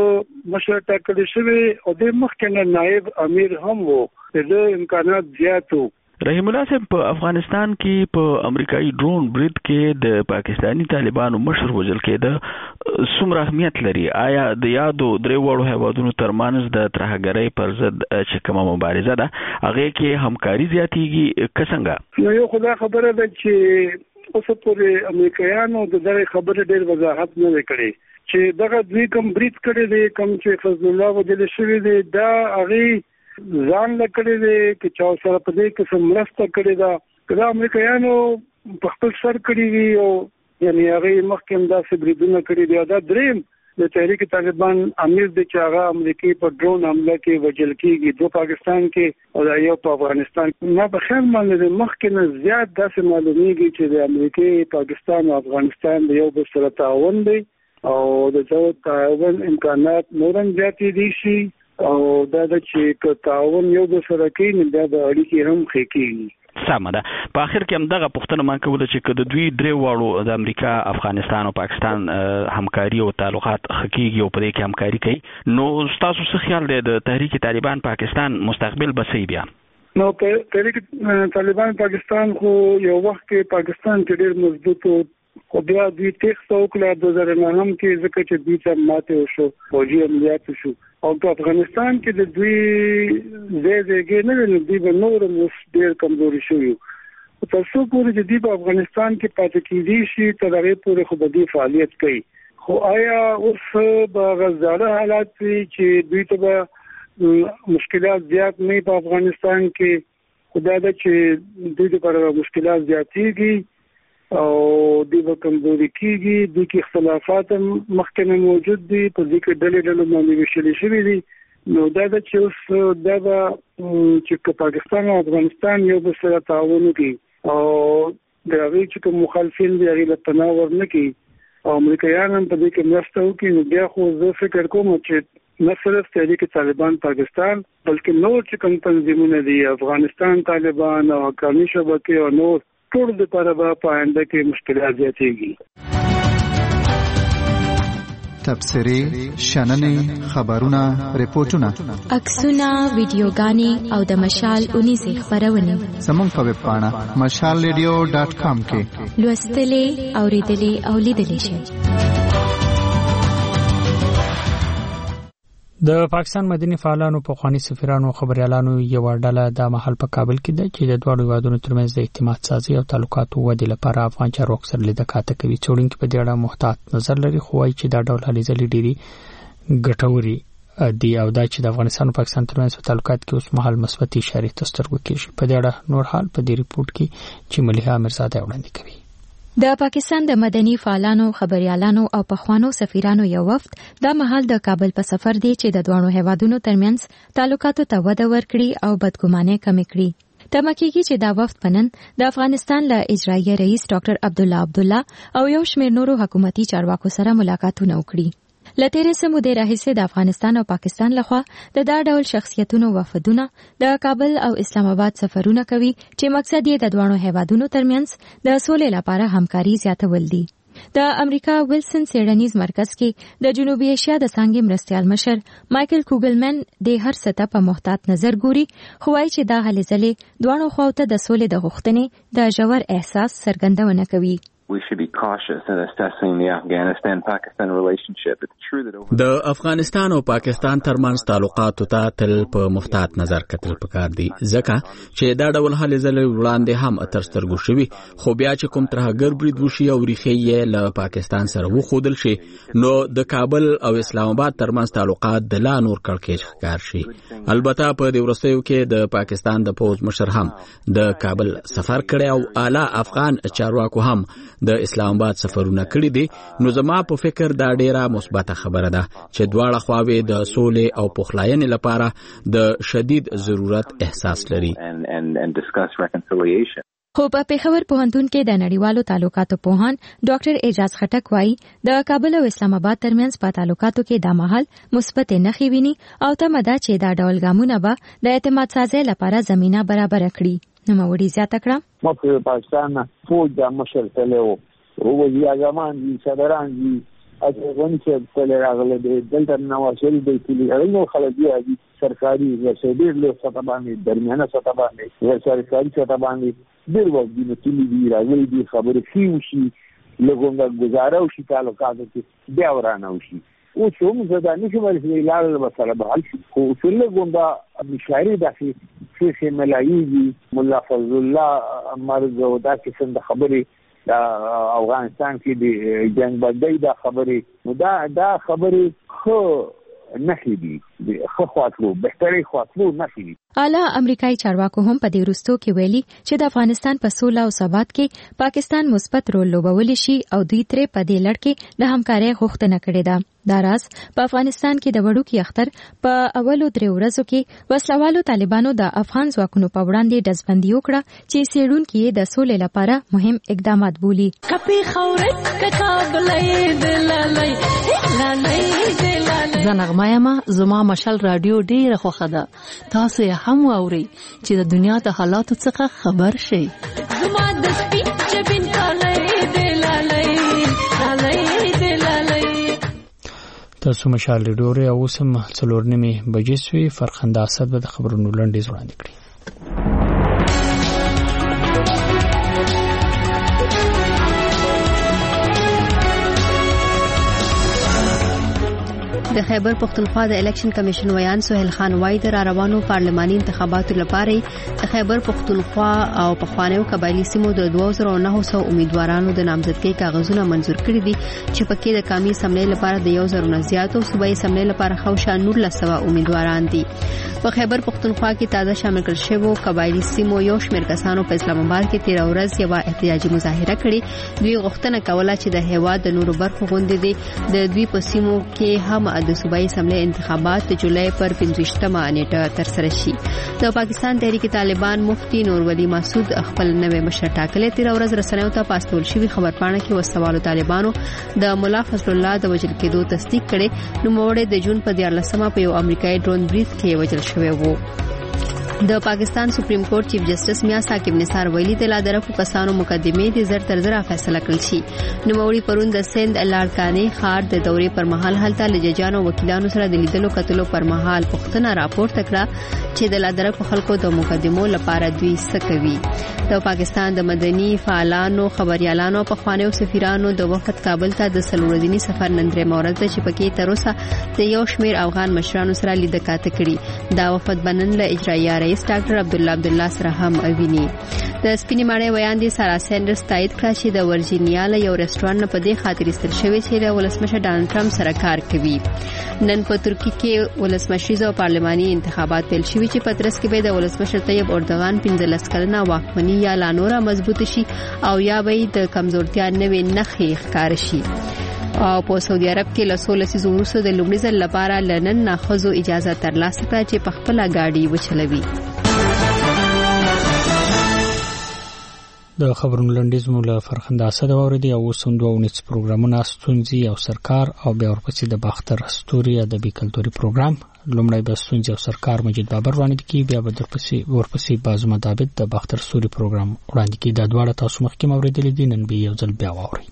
مشر ټاکل شوی او د مخکنه نائب امیر هم وو. د امکانات زیات وو. رحیم الله صاحب په افغانستان کې په امریکایي ډرون برید کې د پاکستانی طالبانو مشر وژل کېده څومره اهمیت لري؟ آیا د یادو درې وړو هیوادونو ترمنځ د ترهګرۍ پر ضد چې کومه مبارزه ده هغه کې همکاري زیاتېږي که څنګه؟ نو یو خدای خبره ده چې اوس پورې امریکایانو د دغه خبرې ډېر وضاحت نه وکړي چې دغه دوی کوم برید کړی دی، کوم چې فضل الله وجل شوی دی، دا هغه ځان لکړي دی چې چا سره په دې کې سم مرسته کړې ده. دا امریکایانو په خپل سر کړی وي او یعنی هغه مخکې داسې بریدونه کړي دي. دا دریم د تحریک طالبان امیر د چې هغه امریکای په ډرون حمله کې وژل کېږي، دو پاکستان کې او یو په افغانستان. ما په خیال باندې مخکې نه زیات داسې معلومیږي چې د امریکای، پاکستان او افغانستان د یو بل سره تعاون دی او د تعاون امکانات نورم زیاتې دي شي او دا چې تعاون یو د سره کوي نو دا د اړیکې هم ښه کیږي. سمه ده. په اخر کې هم دغه پوښتنه ما کوله چې که د دوی درې واړو د امریکا، افغانستان او پاکستان همکاري او تعلقات ښه کیږي او په دې کې همکاري کوي، نو ستاسو څه خیال دی د تحریک طالبان پاکستان مستقبل به څه بیا؟ نو تحریک طالبان پاکستان خو یو وخت کې پاکستان کې ډېر مضبوط و، خو بیا دوی تېښته وکړه 2009 کې ځکه چې دوی ته ماتې وشو، فوجي عملیات وشو. او په افغانستان کې د دوی ځای نه دی، دوی به نور هم اوس ډېر کمزوري شوي. تر څو پورې چې دوی په افغانستان کې پاتې کېدی شي تر هغې پورې خو به دوی فعالیت کوي. خو آیا اوس به هغه زاړه حالات وي چې دوی ته به مشکلات زیات نه په افغانستان کې؟ خو دا ده چې دوی لپاره مشکلات زیاتېږي او دوی به کمزوري کېږي. دوی کې اختلافات هم مخکې موجود دي، په دې کې ډلې باندې ویشلې شوي دي. نو دا ده چې اوس دا به چې پاکستان او افغانستان یو بل سره تعاون وکړي او د هغې چې کوم مخالفین دي هغې له پناه ورنکړي او امریکایان هم په دې کې مرسته وکړي، نو بیا خو زه فکر کوم چې نه صرف تحریک طالبان پاکستان بلکې نور چې کوم تنظیمونه دي، افغانستان طالبان او حقاني شبکې او نور، ټول لپاره به په آینده کې مشکلات زیاتېږي. تبصرې، شننې، خبرونه، ریپورتونه، عکسونه، ویډیوګانې او د مشال 19 خبرونه زموږ په ویب پاڼه mashalradio.com کې لوستلې، اوریدلې او لیدلې شئ. د پاکستان مدني فعالانو، پخواني سفیرانو او خبريالانو یو ډله د محل په کابل کې ده چې د دوه هیوادونو ترمنځ د اعتماد سازي او تعلقاتو ودې لپاره افغان چارواکو سره لیدکاته کوي. څېړونکي په دې اړه محتاط نظر لري، خو وايي چې دا ډول هلې ځلې ډېرې ګټورې دي او دا چې د افغانستان او پاکستان ترمنځ په تعلقات کې اوس مهال مثبت اشارې ته سترګو کېږي. په دې اړه نور حال په دې ریپورت کې چې ملیحه امیرزاده وړاندې کوي. د پاکستان د مدني فعالانو، خبريالانو او پخوانو سفیرانو یو وفد د مهال د کابل په سفر دی چې د دوه هیوادونو ترمنځ تعلقاتو ته وده ورکړي او بدګماني کم کړي. تمه کېږي چې دا وفد پنن د افغانستان له اجرایي رئیس ډاکټر عبدالله او یو شمېر نورو حکومتي چارواکو سره ملاقاتونه وکړي. لتیرې سمودې راهیسې د افغانستان او پاکستان لخوا د دا ډول شخصیتونو وفدونه د کابل او اسلام آباد سفرونه کوي چې مقصد یې د دوه هیوادونو ترمنځ د سولې لپاره همکاري زیاتول دي. د امریکا ویلسن سیډنیز مرکز کې د جنوبي ایشیا د څانګې مرستیال مشر مایکل کوګلمن د هر سطح په محتاط نظر ګوري، خو وايي چې دا هلې ځلې دوه خواته د سولې د غوښتنې د ژور احساس څرګندونه کوي. We should be cautious in assessing the Afghanistan-Pakistan relationship. It's true that د افغانستان او پاکستان ترمنځ تعلقاتو ته تل په محتاط نظر کتل پکار دي، ځکه چې دا ډول هلې ځلې وړاندې هم اتر سترګو شوي، خو بیا چې کوم ترهګر برید وشي او ریښې یې له پاکستان سره وښودل شي، نو د کابل او اسلام آباد ترمنځ تعلقات د لا نور کړکېچ ښکار شي. البته په دې وروستیو کې د پاکستان د پوځ مشر هم د کابل سفر کړی او اعلی افغان چارواکو هم د اسلام آباد سفرونه کړی دي، نو زما په فکر دا ډیره مثبته خبره ده چې دواړه خواوې د سولې او پخلاینې لپاره د شدید ضرورت احساس لري. خو په پیښور پوهنتون کې د نړیوالو تعلقاتو پوهان ډاکټر اعجاز خټک وايي د کابل او اسلام آباد ترمنځ په تعلقاتو کې د مهال مثبت نښې ویني او تمه ده چې دا ډول ګامونه به د اعتماد سازۍ لپاره زمينه برابر کړي. نو موري زیاته کړه مخه پاکستان فوج د مشر تلو او وزیر اعظم دي صدران دي اځون چې تل راغله د دلته نواسل د کلی نو خلک دي سرکاري رسېدل له سطح باندې درمیانه سطح باندې سرکاري سطح باندې ډېر وخت دي چې دي راغلي دي خبرې شي لګونګ گزاره او شي تعلقات کې بیا ورانه وشي او څوم زدا نشي ورسې لاله وسره به حل شي. خو څل ګوندا مشاعري داسې شیخ ملایي مولا فضل الله مرز او دا چې څنګه خبرې افغانستان کې د جنگ بدای دا خبرې دا خبرې خو نشي دي خو خاطرو بهتري خاطرو نشي دي. اعلی امریکایي چارواکو هم په دې وروستو کې ویلي چې د افغانستان په سوله او ثبات کې پاکستان مثبت رول لوبولی شي او دوی ترې په دې لړ کې د همکارۍ غوښتنه کړې ده. دا راز په افغانستان کې د وړوکي اختر په اولو 3 ورځو کې وسلوالو طالبانو د افغان ځواکونو په وړاندې ډزبندي وکړه چې څېړونکي یې د سولې لپاره مهم اقدامات بولي. زه نغمه یم، زما مشال رادیو ډیره خوښه ده. تاسو یې هم واورئ چې د دنیا د حالاتو څخه خبر شئ. زما د سپین چبین کالی دی لالی لالی دی لالی. تاسو مشال ډیره او سم 4:30 بجې سوي. فرخنده اسد به د خبرونو لنډیز وړاندې کړي. د خیبر پختونخوا د الیکشن کمیشن ویان سہیل خان وای د روانو پارلماني انتخاباتو لپاره د خیبر پختونخوا او پخوانیو قبایلی سیمو د 2900 امیدوارانو د نامزدګۍ کاغذونه منزور کړي دي چې پکې د قومي اسمبلی لپاره د 1000 نه زیات او صوبایي اسمبلی لپاره خوشا 1900 امیدواران دي. په خیبر پختونخوا کې تازه شامل کړل شوی قبایلی سیمو یو شمېر کسانو په اسلام آباد کې 13 ورځ یو احتجاجي مظاهره کړې. دوی غوښتنه کوله چې د هیواد د نورو برخو غونډې دي د دوی په سیمو کې هم د صوبایي اسمبلی انتخابات د جولای پر 15مه نیټه تر سره شي. د پاکستان تحریک طالبان مفتی نور ولی مسعود خپل نوې مشر ټاکلې 13 ورځ رسنیو ته پاستول شوی خبرپاڼه کې وسوالو طالبانو د مولا فضل الله د وژل کېدو تصدیق کړي. نو موړې د جون په 14مه په یو امریکایي ډرون بریډ کې وژل شوی وو. د پاکستان سپریم کورټ چیف جسټس میاں ثاقب نثار ویلي د لادرکو کسانو مقدمې د زر تر زر فیصله کړل شي. نو موړي پرون د سند لاړکانې خار د دورې پر مهال هلته لججانو وکیلانو سره د لیدلو کتلو پر مهال پښتنه راپور تکړه چې د لادرکو خلکو د مقدمو لپاره دوی څه کوي. د پاکستان د مدني فعالانو خبريالانو په خوانیو سفیرانو د وخت کابل ته د سلورځنی سفر نندره مورز چې پکې تر اوسه د یو شمیر افغان مشرانو سره لیدکاته کړي. دا وفد بنن له اجرایي رئیس ډاکټر عبدالله سره هم ویني. د سپینې ماڼۍ ویان دي سارا سینډرز تایید کړ چې د ورجینیا له یو رستورانت په دې خاطر استل شوی چې د ولسمشر ډانلډ ټرمپ سره کار کوي. نن په ترکیه کې ولسمشریز او پارلماني انتخابات پیل شوي چې په ترڅ کې به د ولسمشر طیب اردوغان 15 کلنه واکمني یا لا نور مضبوط شي او یا به د کمزورتیا نوې نښې ښکار شي. او په سعودي عرب کې له 16 سیزو وروسته د لومړي ځل لپاره لنن ناخذو اجازه ترلاسه کړه چې په خپل گاډي وچلوي. د خبرونو لنډیز مو له فرخنده اسد اوریدي او سندو نس پروګرامونه ستونزي او سرکار او بیا ورپسې د باختر استوري ادبي کلتوري پروګرام. لومړی به ستونزي او سرکار مجید بابر وړاندې کی بیا به ورپسې بازو مطابق د باختر استوري پروګرام وړاندې کی. د دواړه تاسو مخکې اوریدل دي نن به یو ځل بیا واوري.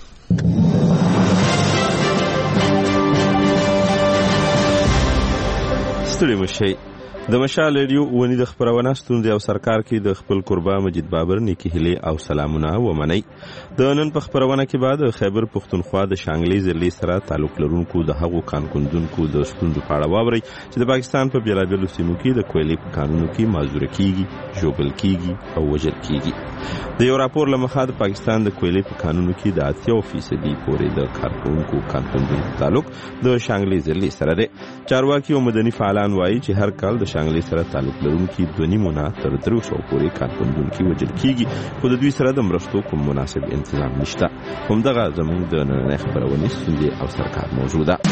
ستړي مشي د مشال ریډیو ونی د خبرونه ستوندې او سرکار کې د خپل قربا مجید بابر نیکی هلي او سلامونه ومني. د نن په خبرونه کې بعد خیبر پختونخوا د شانګلي ضلع سره تعلق لرونکو د هغو کانکوندونکو د ستوندو په اړه واوري چې د پاکستان په بیلابیلو سیمو کې د کویلي په قانونو کې معذور کیږي، جوګل کیږي او وژل کیږي. د یو راپور لمخه د پاکستان د کویلي په قانونو کې د 80% پورې د کارکونکو کانکوندونکو تعلق د شانګلي ضلع سره دی. چارواکي او مدني فعالان وایي چې هر کال د شانګلي سره تعلق لرونکي 2.5 تر 300 پورې کارکوندونکي وژل کیږي خو د دوی سره د مرستو کوم مناسب انتظام نشته. همدغه زموږ د نننۍ خبرونې ستونزې او سرکار موضوع ده.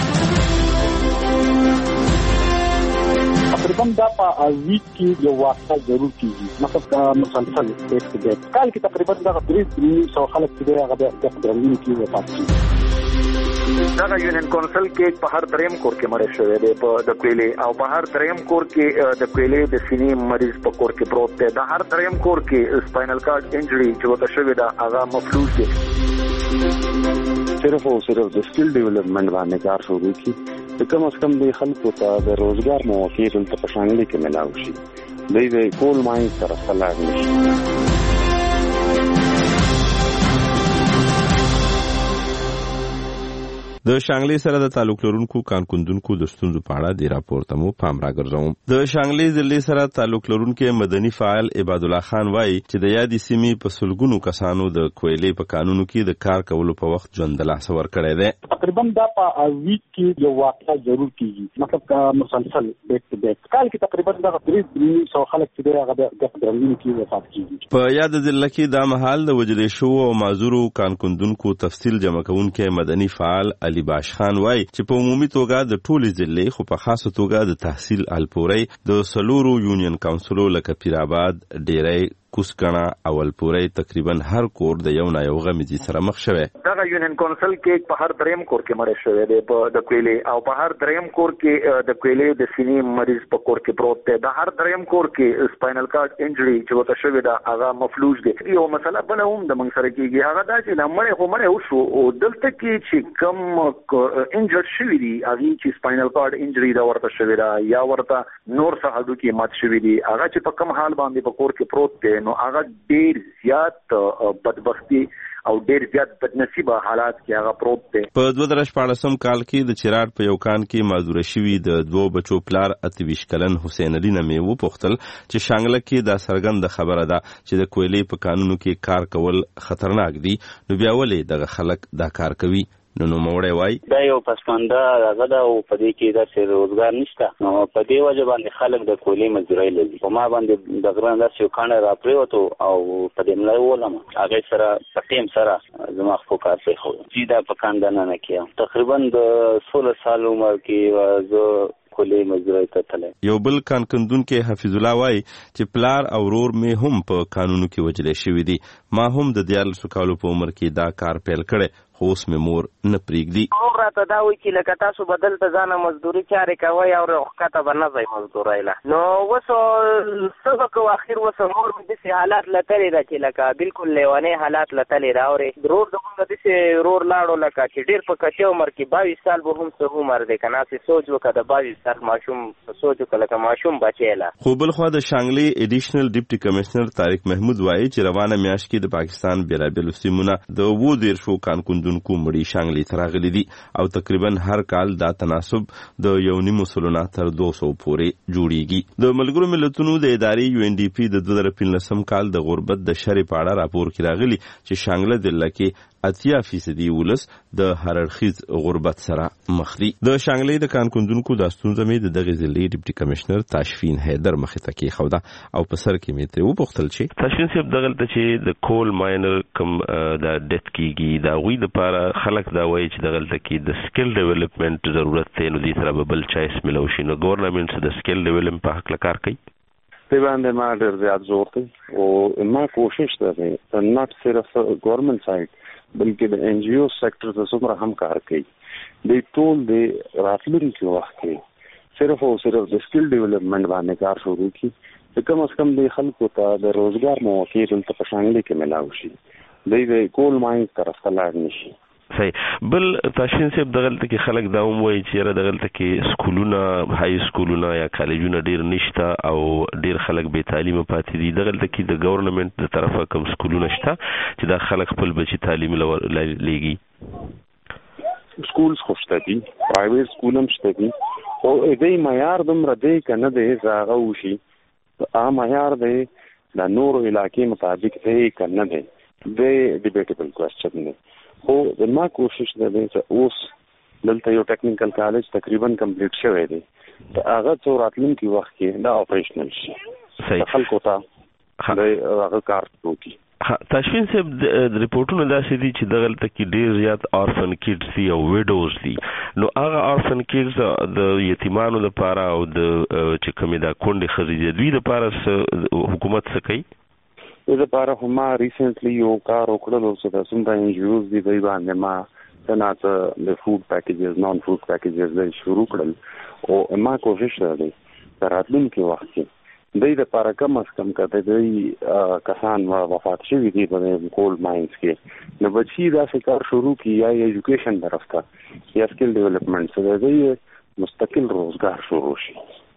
تقریبا دا په ازید کې یو واقعه ضرور کیږي. مطلب مسلسل استګ کال کې تقریبا دا 300 خلک چې هغه د خبرونې کې وفات کیږي. دا یونین کونسل کې په هر دریم کور کې مړ شوی دی په د کویلي او په هر دریم کور کې د کویلي د سینې مریض په کور کې پروت دی. د هر دریم کور کې سپاینل کارډ انجری چې وته شوی دا هغه مفلوج دی. صرف او صرف د سکل ډیولپمنٹ باندې کار شروع کی د کم از کم د خلکو ته د روزګار مواقع دلته په شانګلي کې ملاوي شي. دوی د کول ماین سره خلاص نشي. د شانګلې سره د تعلق لرونکو کارکوندونکو د ستونزو په اړه د راپور ته مو پام راګرځوم. د شانګلې ضلع سره تعلق لرونکو مدني فعال عباد الله خان وایي چې د یادې سیمې په سلګونو کسانو د کویلې په قانونو کې د کار کولو په وخت ژوند له لاسه ورکړی دی. تقریبا دا په ویک کې یو واقعه ضرور کیږي، مطلب مسلسل بیک ټو بیک. کال کې تقریبا دا 300 خلک چې هغه د درملو کې وفات کیږي. په یاد ضلع کې دا مهال د وجلې شو او معذورو کارکوندونکو تفصیل جمع کوونکي مدني فعال علي باش خان وایي چې په عمومي توګه د ټولې ضلع خو په خاصه توګه د تحصیل الپوري د سلورو یونین کونسلو لکه پیرآباد، ډیری، کوسکنا او الپوري تقریبا هر کور د یو نه یو غمیزي سره مخ شوی. دغه یونین کونسل کې په هر دریم کور کې مړ شوی دی په د کویلې، او په هر دریم کور کې د کویلې د سینې مریض په کور کې پروت دی. د هر دریم کور کې سپاینل کارډ انجری چې وته شوی دا هغه مفلوج دی. یو مسله بل هم د موږ سره کېږي، هغه دا چې لمړې وشو او دلته کې چې کم انجر شوی دی هغه چې سپاینل کارډ انجری دا ورته شوی دا یا ورته نور څه هډو کې مات شوی دی، هغه چې په کم حال باندې په کور کې پروت دی نو هغه ډیر زیات بدبختی او ډیر زیات بدنصیبه حالات کې هغه پروت دی. په 2014 کال کې د چراټ په یو کان کې معذور شوی د دوه بچو پلار 28 کلن حسین علي نامې و پوښتل چې شانګله کې دا سرګند خبره ده چې د کویلې په قانونو کې کار کول خطرناک دي، نو بیا ولې دغه خلک دا کار کوي؟ نو موړی وای دا یو پسمانده هغه دا او په دې کې داسې روزګار نشته، نو په دې وجه باندې خلک د کویلې مزدوري لري. په ما باندې د غران داسې یو کانه را پریوتو او په دې ملای ولم هغه سره په ټیم سره زما خو کار په خو چې دا په کاندنه نه کیه. تقریبا د 16 سال عمر کې زه کویلې مزدوري ته تلم. یو بل کارکوندونکو حفیظ الله وای چې پلار او ورور مې هم په قانونو کې وجلې شوی دي، ما هم د 14 کالو په عمر کې دا کار پیل کړی خو اوس مې مور نه پرېږدي. مور راته دا وایي چې لکه تاسو بدل ته ځانه مزدوري چارې کوئ او ښکته به نه ځئ مزدورۍ له. نو اوس څه به کوو، اخر اوس مور مې داسې حالات لتلې ده چې لکه بالکل لیونی حالات لتلې ده. اورې ورور زمونږ داسې ورور لاړو لکه چې ډېر په کچې عمر کې 22 سال به هم څه عمر دی که ناسې سوچ وکړه د 22 سال ماشوم سوچ وکړه لکه ماشوم بچی له. خو بلخوا د شانګلې ایډیشنل ډیپټي کمشنر طارق محمود وایي چې روانه میاشت کې د پاکستان بېلابېلو سیمونه د 20 کارکوندونکو مړي شانګلې ته راغلي دي او تقریبا هر کال دا تناسب د 1.5 سلنه تر 200 پورې جوړیږي. د ملګرو ملتونو د ادارې UNDP د 2015 کال د غربت د شرې په اړه راپور کې راغلي چې شانګله ضلع کې 80% ولس د هررخیز غربت سره مخ دي. د شانګلې د کارکوندونکو د ستونزو مې د دغه ضلع ډیپټي کمشنر تاشفین حیدر مخې ته کېښوده او په سر کې مې ترې وپوښتل چې تاشفین صاحب دغلته چې د کول ماینر کوم د ډیت کیږي د هغوی دپاره خلک دا وایي چې دغلته کې د سکل ډیولپمنټ ضرورت دی، نو دې سره به بل چایس ملو شي. نو ګورنمنټ د سکل ډیولپمنټ په هکله کار کوي؟ په باندې ما ډېر زیات زور کوي او ما کوشش ده نه صرف ګورنمنټ سایډ بلکې د NGO سیکټر ته څومره هم کار کوي. د ټول د راتلونکي وخت کې صرف او صرف د سکل ډیولپمنټ باندې کار شروع کړي چې کم از کم د خلکو ته د روزګار مواقع دلته په شانګلې کې ملاو شي، د کول ماین طرف ته لاړ نشي. صحیح. بل تاشفین صاحب دغلته کې خلک دا هم وایي چې یاره دغلته کې سکولونه های سکولونه یا کالجونه ډیر نشته او ډیر خلک بې تعلیمه پاتې دي. دغلته کې د ګورنمنټ د طرفه کوم سکولونه شته چې دا خلک خپل بچي تعلیم لېږي؟ سکولز خو شته دي، پرایویټ سکول هم شته دي او دې معیار دومره دی که نه دی هغه وشي هغه معیار دی د نورو علاقې مطابق دی که نه دی ډیبیټیبل کوېسچن دی. خو د ما کوشش ده چې اوس دلته یو ټیکنیکل کالج تقریبا کمپلیټ شوی دی، هغه څو راتلونکي وخت کې دا اپریشنل شي، خلکو ته هغه کار وکړي. تاشفین صاحب د ریپورټونو داسې دي چې دغلته کې ډیر زیات آرفن کیډز دي او ویډوز دي، نو هغه آرفن کیډز د یتیمانو لپاره او د چې کومې دا کونډې ښځې دي دوی لپاره حکومت څه کوي؟ د لپاره خو ما ریسنټلی یو کار وکړلو چې د څومره NGOs دي دوی باندې ما څنګه د فود پیکیجز نان فود پیکیجز شروع کړل او ما کوشش ده د راتلونکي وخت کې دوی لپاره کم از کم که دوی کسان وفات شوي دي په کول ماینز کې نو بچي داسې کار شروع کړي یا ایجوکیشن طرف ته یا سکل ډیولپمنټ سره دوی مستقل روزګار شروع شي.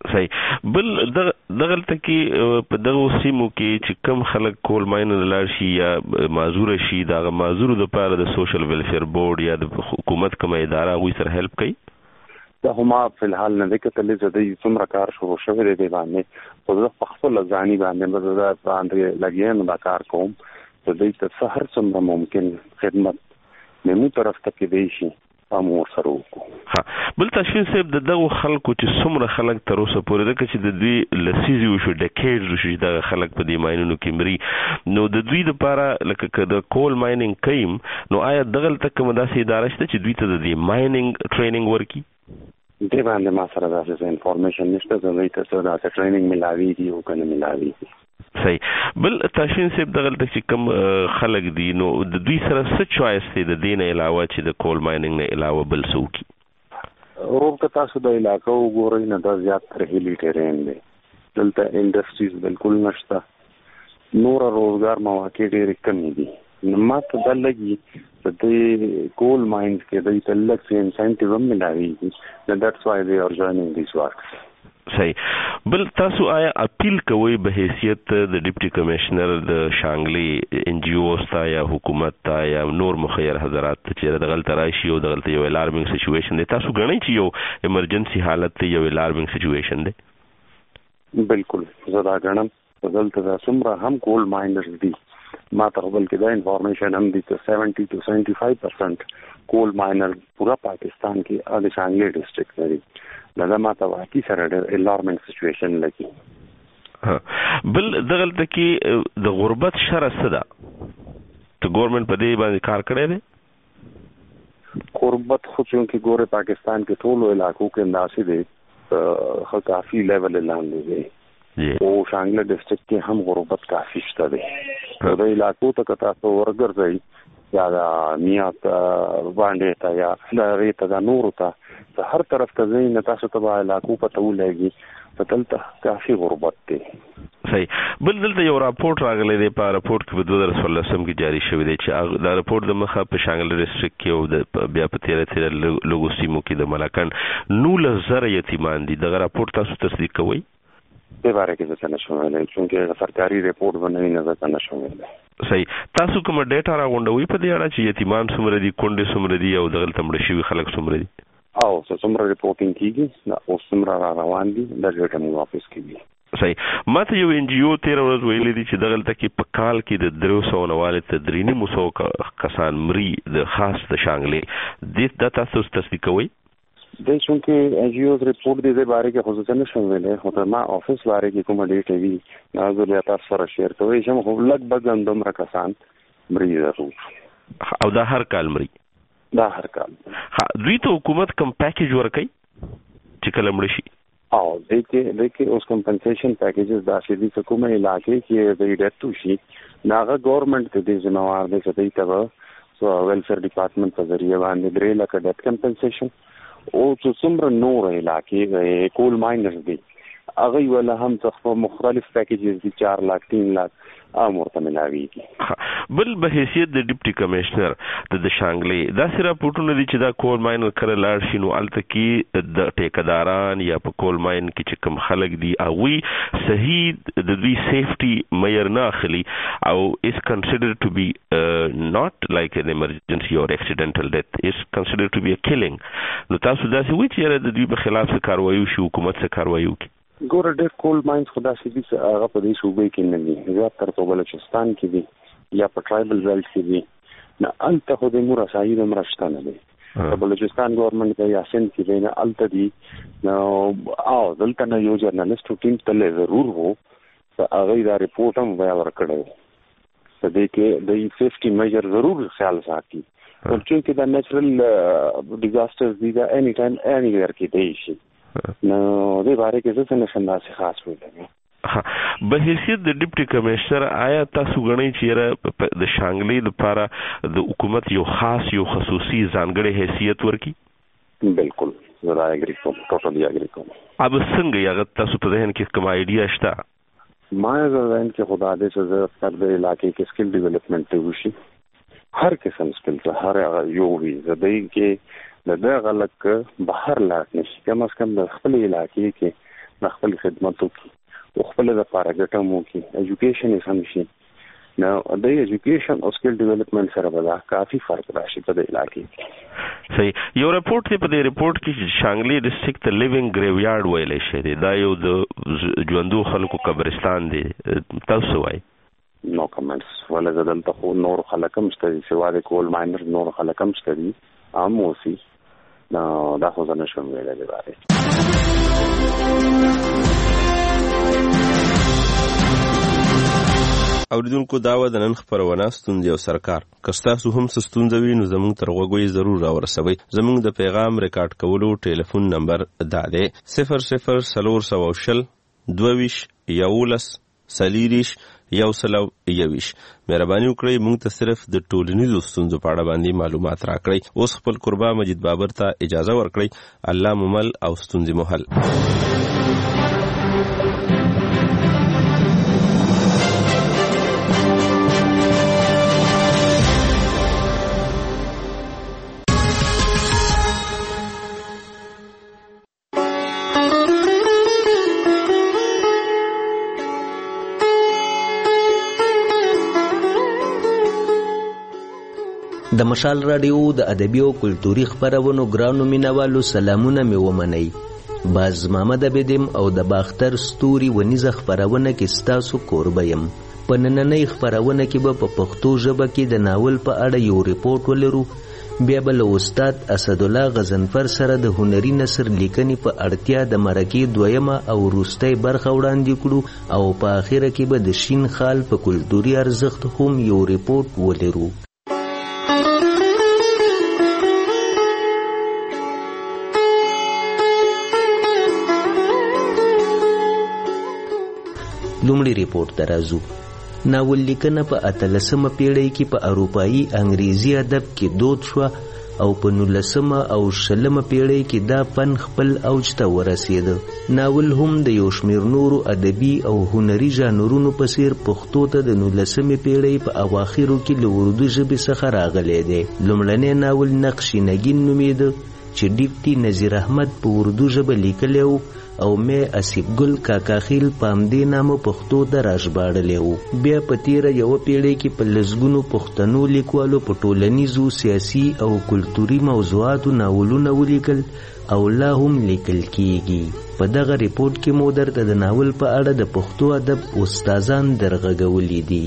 صحیح. بل دغلته کې په دغه سیمو کې چې کم خلک کول ماین لاړ شي یا معذور شي دا معذور د پاره د سوشل ویلفیر بورډ یا د حکومت کومه اداره غوي سره هیلپ کوي. دا هما په الحال نه کتلې زده څومره کار شروع شوی دی باندې خو زه خپل ځاني باندې باندې لګیم دا کار کوم د دې ته هر څومره ممکن خدمت ممو طرف ته کې دی شي امور سره وکړو. بل تشویش صاحب دغه خلکو چې څومره خلک تر اوسه پورې د چې د دوی لسیزي وشو ډیکیډز وشو د خلک په دې ماینونو کې مري نو د دوی لپاره لکه د کول مایننګ کیم نو آیا دغه تک مداسي اداره شته چې دوی ته د مایننګ ټریننګ ورکي؟ دې باندې ما سره داسې انفارمیشن نشته زه دې ته دا ټریننګ ملاوي دي او کنه ملاوي دي. صحیح. بل تشوین صاحب دغه چې کوم خلک دي نو د دوی سره څه چوایس دی د دین علاوه چې د کول مایننګ نه علاوه بل څه وکړي؟ روب که تاسو د علاقو وګورئ نه دا زیات تر هیلی ټیرین دی دلته انډسټریز بالکل نشته نور روزګار مواقع ډېرې کمې دي نو ما ته دا لګي چې د کول ماینز کې د تلک سي انسنټیو هم ملاويږي نو دیټس وای دے آر جوائنینګ دیس ورک. صحیح. بل تاسو آیا اپیل کوئ به حیثیت د ډیپټي کمشنر د شانګلي ان جی اوز ته یا حکومت ته یا نور مخیر حضرات چې دغلته راشي او دغلته یو الارمینګ سچويشن دی تاسو غواړئ چې یو ایمرجنسي حالت یو الارمینګ سچويشن دی؟ بالکل زه دا غواړم دلته دا څومره هم کول ماینرز دي ما ته بلکې دا انفارمیشن هم دي چې 70 to 75% کول ماینر پورا پاکستان کې د شانګلي ډسټریکټ لري دا ما ته واقعي سره د الارمینګ سچويشن لګي. بل دغلته کې د غربت شر څه ده؟ ته ګورنمنت په دې باندې کار کړی دی؟ غربت خو چې ګوره پاکستان کې ټولو علاقو کې انداسې دی خو کافي لیول لاندې دی او شانګله ډسټریکټ کې هم غربت کافي شته دی. د علاقو ته تاسو ورګرځئ یا د میات باندې ته یا لري ته د نورو ته هر طرف ته ځئ نه تاسو ته به علاقو پته ولګي په دلته کافي غربت دی. صحیح. بل دلته یو راپورټ راغلی دی په راپورټ کې په 2014 کې جاری شوی دی چې دا راپورټ د مخه په شانګله ډسټریکټ کې او د بیا په 13 لوګو سیمو کې د ملکان 19,000 یتیمان دي. دغه راپورټ تاسو تصدیق کوئ؟ په باره کې څه نشم ویلای چې سرکاري ریپورت باندې نه ځکه نشم ویلای. صحیح. تاسو کوم ډیټا راغونډوي په دې اړه چې یتیمان څومره دي کونډې څومره دي او دغه تمړ شوي خلک څومره دي؟ او څومره ریپورټینګ کیږي دا اوس څومره روان دي دا ډیټا موږ واپس کیږي. صحیح. ماته یو ان جی او 13 ورځ ویلي دي چې دغه کې په کال کې د 300 نواله تدرینی مسو کسان مري د خاص د شانګلي د تاسو تصدیق کوي؟ د چونکې ان جی او ریپورت دې باره کې خصوصا نشم ویلای خو ما افیس باره کې کومه ډیټا وی نه زه تاسو سره شیر کوم چې موږ لږ اندومره کسان مري درو او دا هر کال مري دا هر کال. دوی ته حکومت کم پیکیج ورکړي چې کله مړ شي؟ او دغه اوس کمپنسیشن پیکیجز دا چې د کومه علاقې کې د ډیټو شي ناغه ګورنمنت دې ځنوار دې چې دې ته سو ویلفیر ډپارټمنټ په ذریعہ باندې 3 لک ډیټ کمپنسیشن او څومره نور علاقې کول ماینرز دي هغه ولا هم څخه مختلف پیکیجز دي 4 لک 3 لک امورته ملاويږي. بل به حیثیت د ډیپټي کمشنر د شانګلي دا سره راپورټونه دي چې دا کول ماینر کړه لاړ شي نو الته کې د ټیکداران یا په کول ماین کې چې کوم خلک دي او صحیح د دوی سیفټي معیار نه اخلي او is considered to be not like an emergency or accidental death is considered to be a killing. نو تاسو دا څه وایي چې د دوی په خلاف څه کاروایی شي حکومت څه کاروایی وکړي؟ ګوره ډېر کول ماینز خدا شي چې هغه په دې صوبې کې نه دي زیات تر په بلوچستان کې دي یا په ټرایبل بیلټ کې دي نه الته خو د مور اسایي د مرشته نه دي په بلوچستان ګورنمنت کې یاسین کې دی نه الته دي نو او دلته نه یو جرنالست ټیم ته ضرور وو هغه دا ریپورت هم ویا ورکړو په دې کې د سیفټي میجر ضرور خیال ساتي او چې دا نیچرل ډیزاسترز دي دا اني ټایم اني ویر کې دی شي نو دې باره کې څه نه شنداسي خاص ویل. به حیثیت د ډیپټي کمشنر آیا تاسو غواړئ چې د شانګلي لپاره د حکومت یو خاص یو خصوصي ځانګړی حیثیت ورکړي؟ بالکل زه دا اګری کوم ټوټلی اګری کوم. اب څنګه یغه تاسو په ذهن کې کوم ایډیا شته؟ ما ذهن کې خدا دې چې د علاقې کې سکل ډیولپمنٹ وشي هر قسم سکل ته هر یو وي زدای کې د غلط بهر لاړ نشي کم از کم د خپل علاقې کې خپل خدمت وکړي او خپل د لپاره ګټه مو وکړي. ایجوکیشن یې سم شي. نو د ایجوکیشن او سکل ډیولپمنٹ سره به کافي فرق راشي په دې علاقې. صحیح. یو رپورت دی په دې رپورت کې شانګلي ډسټریکټ ته لیوینګ ګریو یارډ ویل شي دی. دا یو د ژوندو خلکو قبرستان دی. تاسو وایي؟ نو کمنټس ولې دلته خو نور خلک هم شته سوا د کول ماینر نور خلک هم شته دي عام اوسي. نو دا خو ځنه شوم ویلې دی باندې. اوریدونکو دا و د نن خبرونه ستوندې او سرکار کستاسو هم ستوندوي نو زموږ تر غوږی ضرور راورسوي. زموږ د پیغام ریکارډ کولو ټلیفون نمبر دا دی 0040 22 11 سلیریش 121. مهرباني وکړئ موږ ته صرف د ټولنیزو ستونزو په اړه باندې معلومات راکړئ. اوس خپل قربا مجید بابر ته اجازه ورکړئ. الله ممل او ستونزې محل. د مشال رادیو د ادبي او کلتوري خبرونو ګرانو مینوالو سلامونه مې ومنئ. باز محمد بدیم او د باختر ستوري ونیزه خبرونه کې ستاسو کوربه یم. په نننۍ خبرونه کې به په پښتو ژبه کې د ناول په اړه یو ریپورت ولرو. بیا به له استاد اسدالله غضنفر سره د هنري نثر لیکنې په اړتیا د مرکې دویمه او وروستۍ برخه وړاندې کړو او په اخره کې به د شین خال په کلتوري ارزښت هم یو ریپورت ولرو. لومړی ریپورت ته راځو. ناول لیکنه په 18مه پیړۍ کې په اروپایي انګریزي ادب کې دود شوه او په 19مه او 20مه پیړۍ کې دا فن خپل اوج ته ورسېده. ناول هم د یو شمېر نورو ادبي او هنري ژانرونو په څېر پښتو ته د 19مې پیړۍ په اواخرو کې له اردو ژبې څخه راغلی دی. لومړنی ناول نقش نگین نومیده چې ډیپټي نذیر احمد په اردو ژبه لیکلی و او مې اسیب ګل کاکاخیل په همدې نامه پښتو ته راژباړلی و. بیا په تېره یوه پیړۍ کې په لسګونو پښتنو لیکوالو په ټولنیزو سیاسي او کلتوري موضوعاتو ناولونه ولیکل او لا هم لیکل کیږي. په دغه ریپورت کې مو درته د ناول په اړه د پښتو ادب استادان درغږولی دي.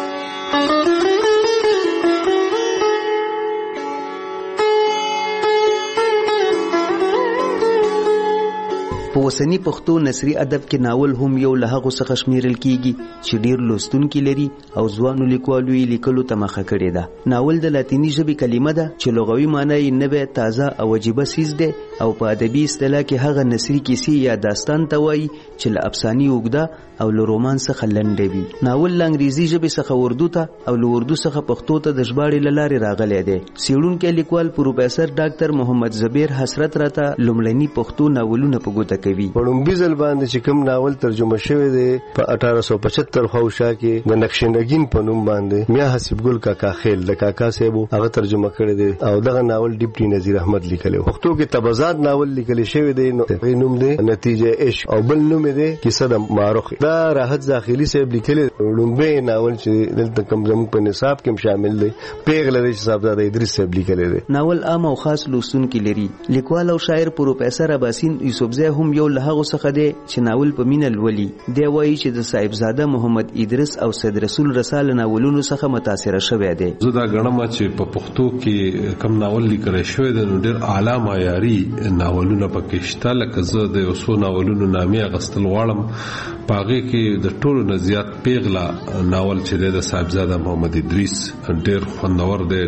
په اوسني پښتو نثري ادب کې ناول هم یو له هغو څخه شمیرل کیږي چې ډیر لوستونکي لري او ځوانو لیکوالو یې لیکلو ته مخه کړې ده. ناول د لاتیني ژبې کلمه ده چې لغوي معنی یې نوی، تازه او عجیبه څیز دی او په ادبي اصطلاح کې هغه نثري کیسې یا داستان ته وایي چې له افسانې اوږده او له رومان څخه لنډه وي. ناول له انګریزي ژبې څخه اردو ته او له اردو څخه پښتو ته د ژباړې له لارې راغلی دی. څېړونکی لیکوال پروفیسر ډاکټر محمد زبیر حسرت راته لومړني پښتو ناولونه په ګوته کوي. په لومړي ځل باندې چې کوم ناول ترجمه شوی دی په 1875 خواوشا کې د نقش نگین په نوم باندې میا حسیب ګل کاکاخیل د کاکا صاحب هغه ترجمه کړی دی او دغه ناول ډیپټي نذیر احمد لیکلی. پښتو کې تبازات ناول لیکل شوی دی نو نوم دی نتیجه عشق او بل نوم دی کیسه د معرخ. دا راحت داخلي صاحب لیکلی لومړی ناول چې دلته کوم زموږ په نصاب کې شامل دی پیغله دی چې صاحبزاده ادریس صاحب لیکلی دی. ناول عام او خاص لوستونکي لري. لیکوال او شاعر پروفیسر اباسین یوسفزی هم یو له هغو څخه دی چې ناول په مینه لولي. دی وایي چې د صاحبزاده محمد ادریس او سید رسول رسال ناولونو څخه متاثره شوی دی. زه دا ګڼم چې په پښتو کې کم ناول لیکل شوی دی نو ډېر اعلی معیاري ناولونه پکې شته. لکه زه د یو څو ناولونو نامې اخیستل غواړم. په هغې کې د ټولو نه زیات پیغله ناول چې دی د صاحبزاده محمد ادریس ډېر خوندور دی.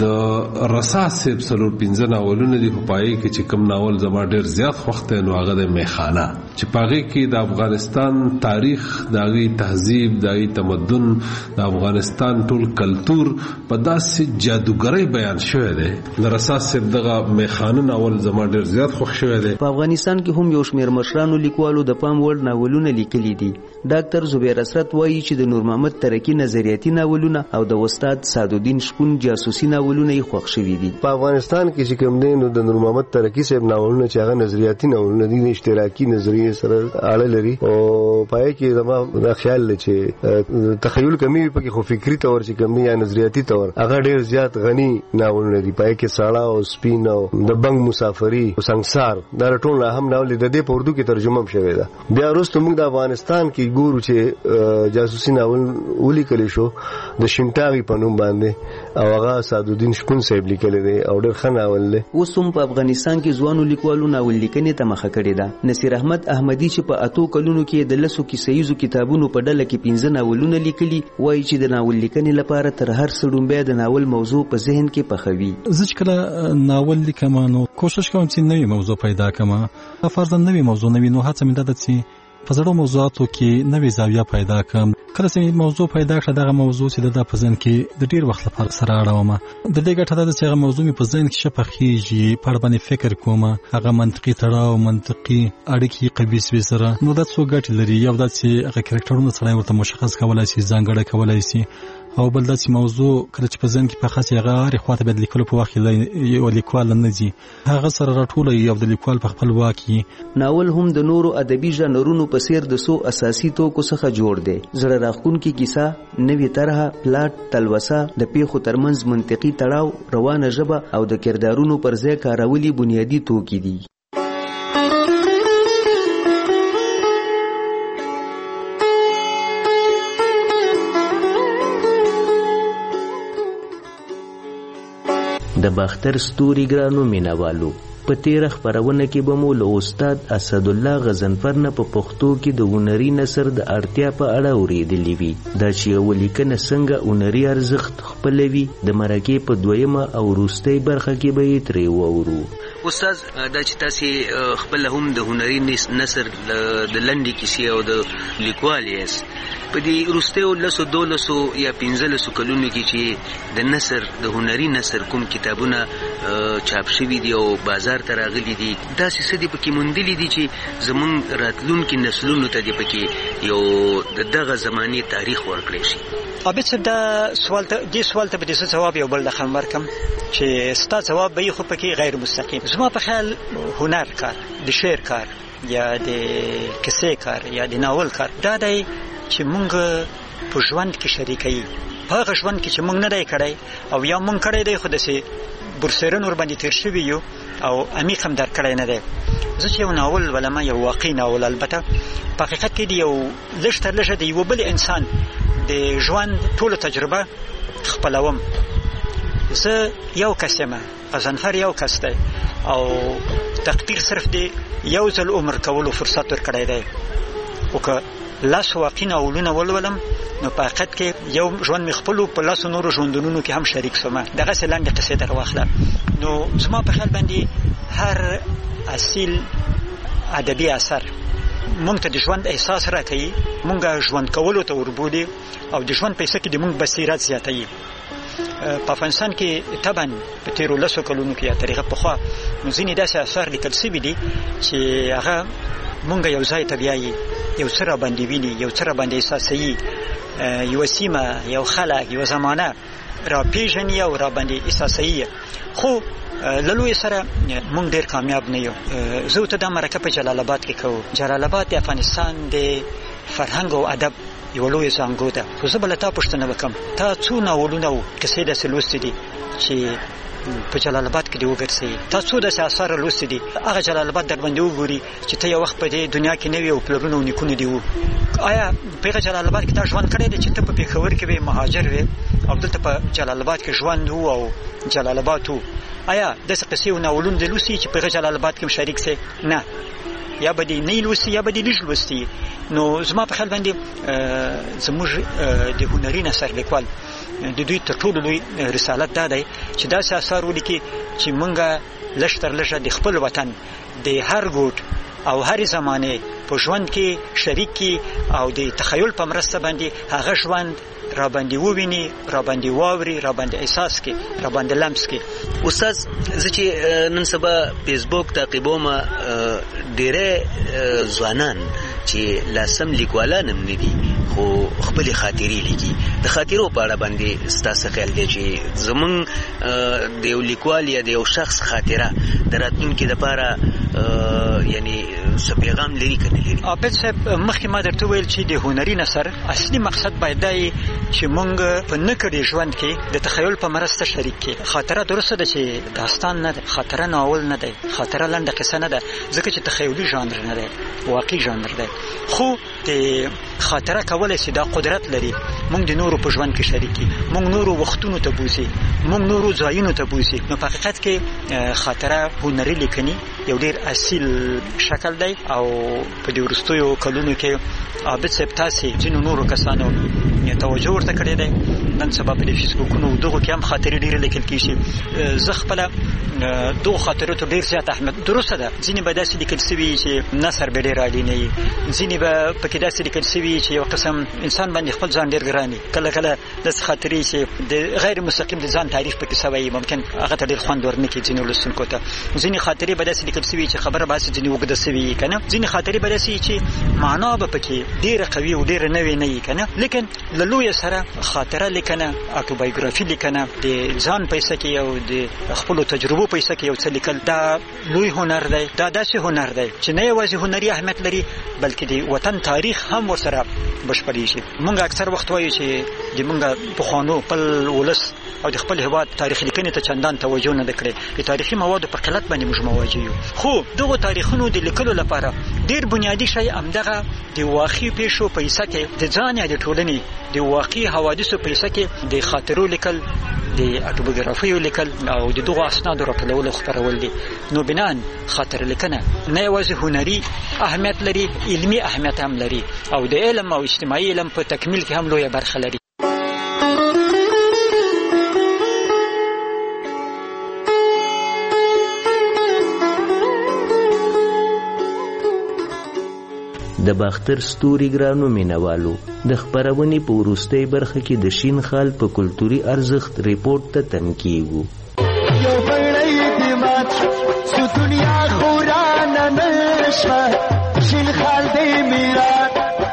د رسا صاحب 4-5 ناولونه دي په پای کې چې کم ناول زما ډېر زیات خوښ دی نو هغه د میخانه چې په هغې کې د افغانستان تاریخ، د هغې تهذیب، د هغې تمدن، د افغانستان ټول کلتور په داسې جادوګرۍ بیان شوی دی. د رسا صاحب دغه میخانه ناول زما ډېر زیات خوښ شوی دی. په افغانستان کې هم یو شمېر مشرانو لیکوالو د پام وړ ناولونه لیکلي دي. ډاکټر زبیر اسرت وایي چې د نور محمد ترکی نظریاتي ناولونه او د استاد سعدالدین شپون جاسوسي ناولونه یې خوښ شوي دي. په افغانستان کې چې کوم دی نو د نور محمد ترکی صاحب ناولونه چې هغه نظریاتي ناولونه دي، اشتراکي نظریې مینې سره اړه لري او پای کې زما دا خیال لري چې تخیل کمی پکې خو فکری تور چې کمی یا نظریاتي تور هغه ډیر زیات غني ناولونه دي. پای کې ساړه او سپین او د بنګ مسافری او سنگسار دا ټول هم ناول د دې په اردو کې ترجمه هم شوی ده. بیا وروسته موږ د افغانستان کې ګورو چې جاسوسي ناول ولیکل شو د شینټاغي په نوم باندې او هغه سعدالدین شپون صاحب لیکل دی او ډېر ښه ناول دی. اوس هم په افغانستان کې ځوانو لیکوالو ناول لیکنې ته مخه کړې ده. نصیر احمد احمدي چې په 8 کلونو کې د 10 کیسه‌ییزو کتابونو په ډله کې 15 ناولونه لیکلي وایي چې د ناول لیکنې لپاره تر هر څه لومبیا د ناول موضوع په ذهن کې پخوي. زه چې کله ناول لیکم نو کوشش کوم چې نوې موضوع پیدا کړم. فرضاً نوې موضوع نوې نو هڅه مې ده چې په زړو موضوعاتو کې نوې زاویه پیدا کړم. کله چې موضوع پیدا کړه دغه موضوع چې د په ذهن کې د ډیر وخت لپاره سره اړوم د دې ګټه ده چې هغه موضوع مې په ذهن کې شپخېږي په اړه باندې فکر کوم هغه منطقي تړاو منطقي اړیکې قبیس سره نو دا څو ګټې لري. یو دا چې هغه کرکټرونه سره ورته مشخص کولای شي ځانګړی کولای شي او بل دا چې موضوع کله چې په ذهن کې په خاصه هغه هر خواته به لیکلو په وخت یو لیکوال نه دي هغه سره راټول یو د لیکوال په خپل واکي. ناول هم د نورو ادبي ژانرونو په څیر د سو اساسي توکو څخه جوړ دی. زړه راښکونکې کیسه، نوې طرح، پلاټ، تلوسه، د پیښو ترمنځ منطقي تړاو، روانه ژبه او د کردارونو پر ځای کارولي بنیادی توکي دي. د باختر ستوري ګرانو مینوالو په تیر خبرونه کې به مو له استاد اسد الله غزنفر نه په پښتو کې د هنري نثر د اړتیا په اړه اورېدلې وي. دا چې ولیکنه څنګه هنري ارزښت خپلوي د مرکې په دویمه او وروستۍ برخه کې به یې ترې واورو. استاد دا چې تاسو خپل هم د هنري نثر د لنډې کیسې او د لیکوال یاست په دې وروستیو 12 یا 15 کلونو کې چې د نثر د هنري نثر کوم کتابونه چاپ شوي دي او بازار ته راغلي دي داسې څه دي پکې موندلي دي چې زموږ راتلونکي نسلونو ته دې پکې یو دغه زماني تاریخ ورکړی شي. عابد صاحب دا سوال ته به دې ځواب یو بل د خبر کم چې ستا ځواب به خو پکې غیر مستقیم. زما په خیال هنر کار د شعر کار یا د کیسې کار یا د ناول کار دا دی چې مونږ په ژوند کې شریکي په هغه ژوند کې چې مونږ نه دی کړی او یا مونږ کړی دی خو داسې برسېرن ور باندې تیر شوي یو او عمیق هم در کړی نه دی. زه چې یو ناول ولما یو واقعي ناول البته په حقیقت کې دی یو لږ تر لږه د یو بل انسان د ژوند ټولو تجربه خپلوم. زه یو کس یم غزنفر یو کس دی او تقدیر صرف دی یو ځل عمر کولو فرصت ورکړی دی او که لاس واقعي ناولونه ولولم نو په حقیقت کې یو ژوند مې خپلو په لاسو نورو ژوندونو کې هم شریک سوم. دغسې لنډې قصې در واخله نو زما په خیال باندې هر اصیل ادبي اثر مونږ ته د ژوند احساس راکوي مونږ ژوند کولو ته وربولي او د ژوند پیسه کې د مونږ بصیرت زیاتوي. په افغانستان کې طبعا په تیرو 10 کلونو کې یا طریقه پخوا نو ځینې داسې اثار لیکل شوي دي چې هغه مونږ یو ځای ته بیایي یو څه را باندې ویني یو څه را باندې احساسوي یو سیمه یو خلک یو زمانه را پیژني او را باندې احساسوي. خو للوی سره مونږ ډیر کامیاب نه یو. زه ته د مرکه په جلال آباد کې کوم. جلال آباد د افغانستان د فرهنګ او ادب یو لوی څنګه ده. خو زه بل ته پوښتنه وکم تا څو ناولونه او کیسې د سلوستې دي چې په جلال آباد کې دی وګرځي تاسو د اثر لوستې دي هغه جلال آباد در باندې وګوري چې ته یو وخت په دې دنیا کې نه وي او پلرونه ونکونه دی وو. آیا په جلال آباد کې تا ژوند کړی دی چې ته په پیښور کې به مهاجر وې او دلته په جلال آباد کې ژوند وو او جلال آباد وو؟ آیا داسې قصې او ناولونه د لوستي چې په جلال آباد کې شریک سي؟ نه، یا به دی نه لوستي یا به دی لږ لوستي. نو زما په خیال باندې زموږ د هنري نثر لیکوال د دوی تر ټولو لوی رسالت دا دی چې داسې اثار ولیکي چې مونږه لږ تر لږه د خپل وطن د هر ګوټ او هر زمانه په ژوند کې شریک کی او د تخیل په مرسته باندې هغه ژوند را باندې وویني را باندې واوري را باندې احساس کی را باندې لمس کی. استاد زه چې نن سبا فیسبوک تعقیبوم ډېر ځوانان چې لاسم لیکوالان هم نه دي خو خپل خاطرې لیکي. د خاطرو په اړه باندې ستاسو خیال دی چې زمون د یو لیکوال یا د یو شخص خاطره د راتلونکي لپاره یعنی څه پیغام لري کنه لري. عابد صاحب مخکې ما درته ویل چې د هنري نثر اصلي مقصد باید دی چې مونږ په نکړې ژوند کې د تخیل په مرسته شریک کې. خاطره درسته ده چې داستان نه ده، خاطره ناول نه ده، خاطره لنډه قصه نه ده، ځکه چې تخیلي ژانر نه ده، واقعي ژانر ده. خو د خاطره کولای شي دا قدرت لري مونږ د نورو په ژوند کې شریکي، مونږ نورو وختونو ته بوزي، مونږ نورو ځایونو ته بوزي. نو په حقیقت کې خاطره هنري لیکنی یو ډیر اصیل شکل دی او په دې وروستیو کلونو کې عابد صاحب تاسو ځینو نورو کسانو توجه ورته کړی دی. نن سبا په فیسبوکونو دغه کې هم خاطرې ډېرې لیکل کېږي. زه خپله دغو خاطرو ته ډېر زیات اهمیت درسته ده. ځینې به داسې لیکل سوي چې نثر به ډېر عالي نه وي، ځینې به پکې داسې لیکل سوي چې یو قسم انسان باندې خپل ځان ډېر ګران وي. کله کله داسې خاطرې چې د غیر مستقیم د ځان تعریف پکې سوی ممکن هغه ته ډېر خوند ورنه کړي ځینو لوستونکو ته. ځینې خاطرې به داسې لیکل سوي چې خبره به ځینې اوږده سوي که نه، ځینې خاطرې به داسې چې معنا به پکې ډېره قوي او ډېره نوې نه وي که نه. لیکن له لویه سره خاطره لیکنه، اتوبایوګرافي لیکنه، د ځان پیسه کې او د خپلو تجربو پیسه کې یو څه لیکل، دا لوی هنر دی. دا داسې هنر دی چې نه یوازې هنري اهمیت لري بلکې د وطن تاریخ هم ورسره بشپړېږي. موږ اکثر وخت وایو چې د موږ پخوانو خپل ولس او د خپل هېواد تاریخ لیکنې ته چندان توجه نه ده کړې. د تاریخي موادو په قلت باندې موږ مواجه یو. خو دغو تاریخونو د لیکلو لپاره ډېر بنیادي شی همدغه د واقعي پیښو په حصه کې د ځان یا د ټولنې د واقعي حوادثو په حصه کې د خاطرو لیکل، د اتوبایوګرافیو لیکل او د دغو اسنادو راټولول او خپرول دي. نو بنان خاطر لیکنه نه یوازې هنري اهمیت لري، علمي اهمیت هم لري او د علم او اجتماعي علم په تکمیل کې هم لویه برخه لري. د باختر ستوري ګرانو مینوالو د خبرونې په وروستۍ برخه کې د شین خال په کلتوري ارزښت ریپورت ته تم کیږو. یو بړی دی مات سو دنیا خورانه نشوه شین خال دی میرات.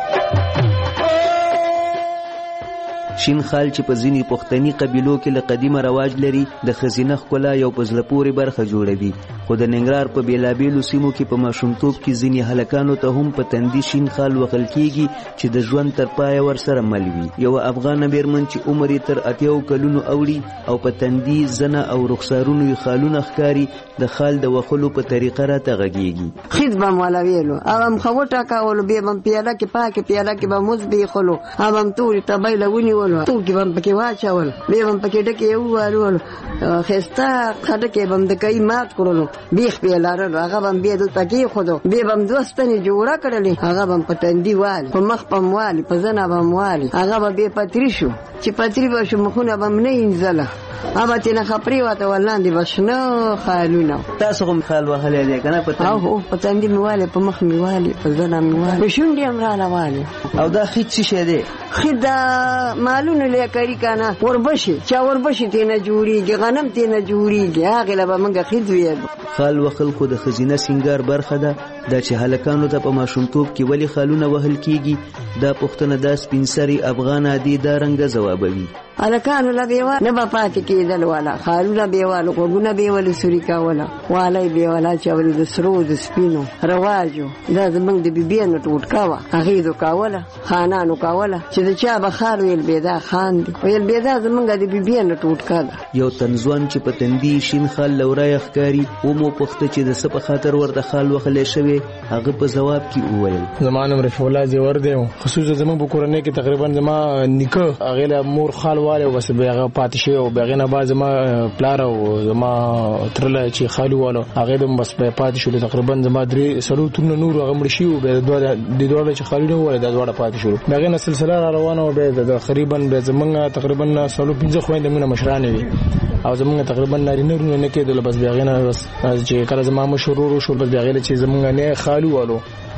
شین خال چې په ځینې پښتني قبیلو کې له قدیمه رواج لري د ښځینه ښکلا یو په زړه پورې برخه جوړوي. خو د ننګرهار په بېلابېلو سیمو کې په ماشومتوب کې ځینې هلکانو ته هم په تندي شین خال وهل کېږي چې د ژوند تر پایه ورسره مل وي. یوه افغانه مېرمن چې عمر یې تر 80 کلونو اوړي او په تندي زنه او رخسارونو یې خالونه ښکاري د خال د وهلو په طریقه راته غږېږي. خید به م والا ویلو هغه م ښه وټاکولو، بیا به م پیاله کې پاکې پیاله کې به مز بېخلو، هغه م تورې تبۍ له ونیولو، توکې به م پکې واچول، بیا به م پکې ډکې ووالولو، ښایسته خټکې به م د کوي مات کړلو، بیخ بیا لرلو، هغه به م بیا دلته کېښودو، بیا به م 2 ستنې جوړه کړلې، هغه به م په تندي والي، په مخ به م والي، په زنه به م والي، هغه به بیا پتري شو. چې پتري به شو مخونه به م نه وینځله، هغه تېنه خپرې واته ولاندې به شنه خالونه. تاسو هم خال وهلی دی که نه؟ او په تندي مې والي، په مخ مې والي، په زنه مې والي، په شونډې هم راله والي. او دا خید څه شی دی؟ خید دا مالونه لیکري که نه، وربشې، چا وربشې تېنه جوړېږي، غنم تېنه جوړېږي، هغې له به موږ خید ویلو. خال وهل خو د ښځینه سینګار برخه ده. دا چې هلکانو ته په ماشومتوب کې ولې خالونه وهل کېږي، دا پوښتنه دا سپین سري افغان عادي دا رنګه ځوابوي. هلکانو له بېوال نه به پاتې کېدل، والا خالونه بېوال، غوږونه بېولې سوري کوله، والی بېوال اچولې د سرو د سپینو رواجو. دا زموږ د بیبیانو ټوټکه وه، هغې دو کوله، خانانو کوله، چې د چا به خال ویل بېدا خان دی، ویل بېدا زموږ د بیبیانو ټوټکه ده. یو تنځوان چې په تندي شین خال له ورایه ښکاري ومو پوښته چې د څه په خاطر ورته خال وهلی شوی، هغه په ځواب کې وویل زما نوم رفیع الله زیور دی، خصوصا زموږ په کورنۍ کې تقریبا زما نیکه هغې له مور خال والی او بس بیا هغه پاتې شوی او بیا هغې نه بعد زما پلار او زما تره چې خال وواله هغې د بس بیا پاتې شولو. تقریبا زما 3 ترونه نور هغه مړه شوي، بیا د دواړه چې خالونه وواله دا دواړه پاتې شولو. د هغې نه سلسله را روانه وه، بیا تقریبا بیا زمونږ تقریبا 15 خویندې موږ نه مشرانې وي او زمونږ تقریبا نارینه ورونه نه کېدل. بس بیا هغې نه چې کله زما مشر ورور شول، بس بیا هغې چې زمونږ نه خال ووالو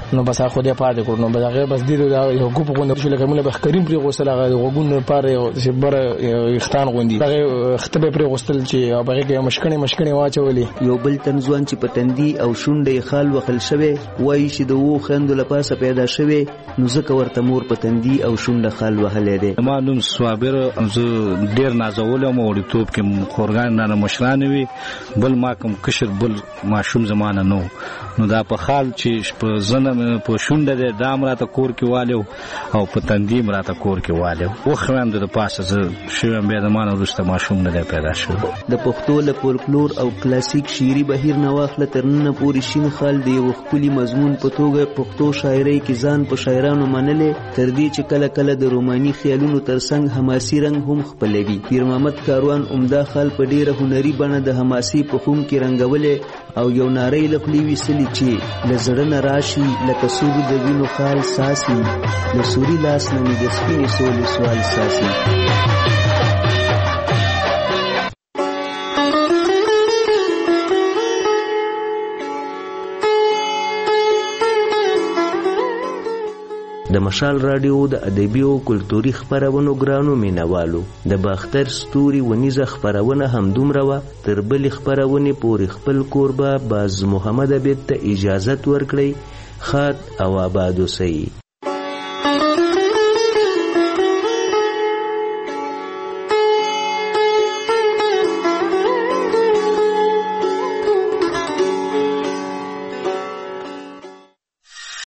نو بس خو دې پاتې کړو نو بس هغه بس دې یو ګوپ غونډه شو لکه موږ به کریم پرې غوسل هغه وګون پاره چې بر اختان غوندي هغه خطبه پرې غوستل چې هغه کې مشکڼې واچولې یو بل تنځوان چې پتندي او شونډې خال وخل شوی وایي چې د وو خندو لپاسه پیدا شوی نو ځکه ورته مور پتندي او شونډه خال وهلې ده. ما نوم صابر زه ډیر نازول او وړتوب کې خورګان نه مشران وي بل ما کوم کشر بل ماشوم زمانه نو دا په خال چې په زنه په شونډه ده دا مراته کور کې والو او پتندي مراته کور کې والو و خوند د پاسه زه شوم بیا د مانو رسته ماشوم نه پیدا شو. د پښتو له فولکلور او کلاسیک شعري بهیر نه واخله تر نن پورې شین خال دی او خپل مضمون په توګه پښتو شاعرۍ کې ځان په شاعرانو منلې تر دې چې کله کله د روماني خیالونو ترڅنګ حماسي رنگ هم خپلوي. پیر محمد کاروان عمده خال په ډیره هنري بڼه د حماسي په خوم کې رنگولې او یو نارې لخلی وسلی چې لزړه نه راشي لکه سور د وینو خال ساسي د سوري لاس نه د سپینې سولې سوال ساسي. د مشال رادیو د ادبي او کلتوري خبرونو ګرانو مینوالو د باختر ستوري ونیزه خبرونه هم دومره وا تر بل خبرونه پورې خپل کوربه باز محمد عبد ته اجازه ورکړي. خات او آباد اوسئ.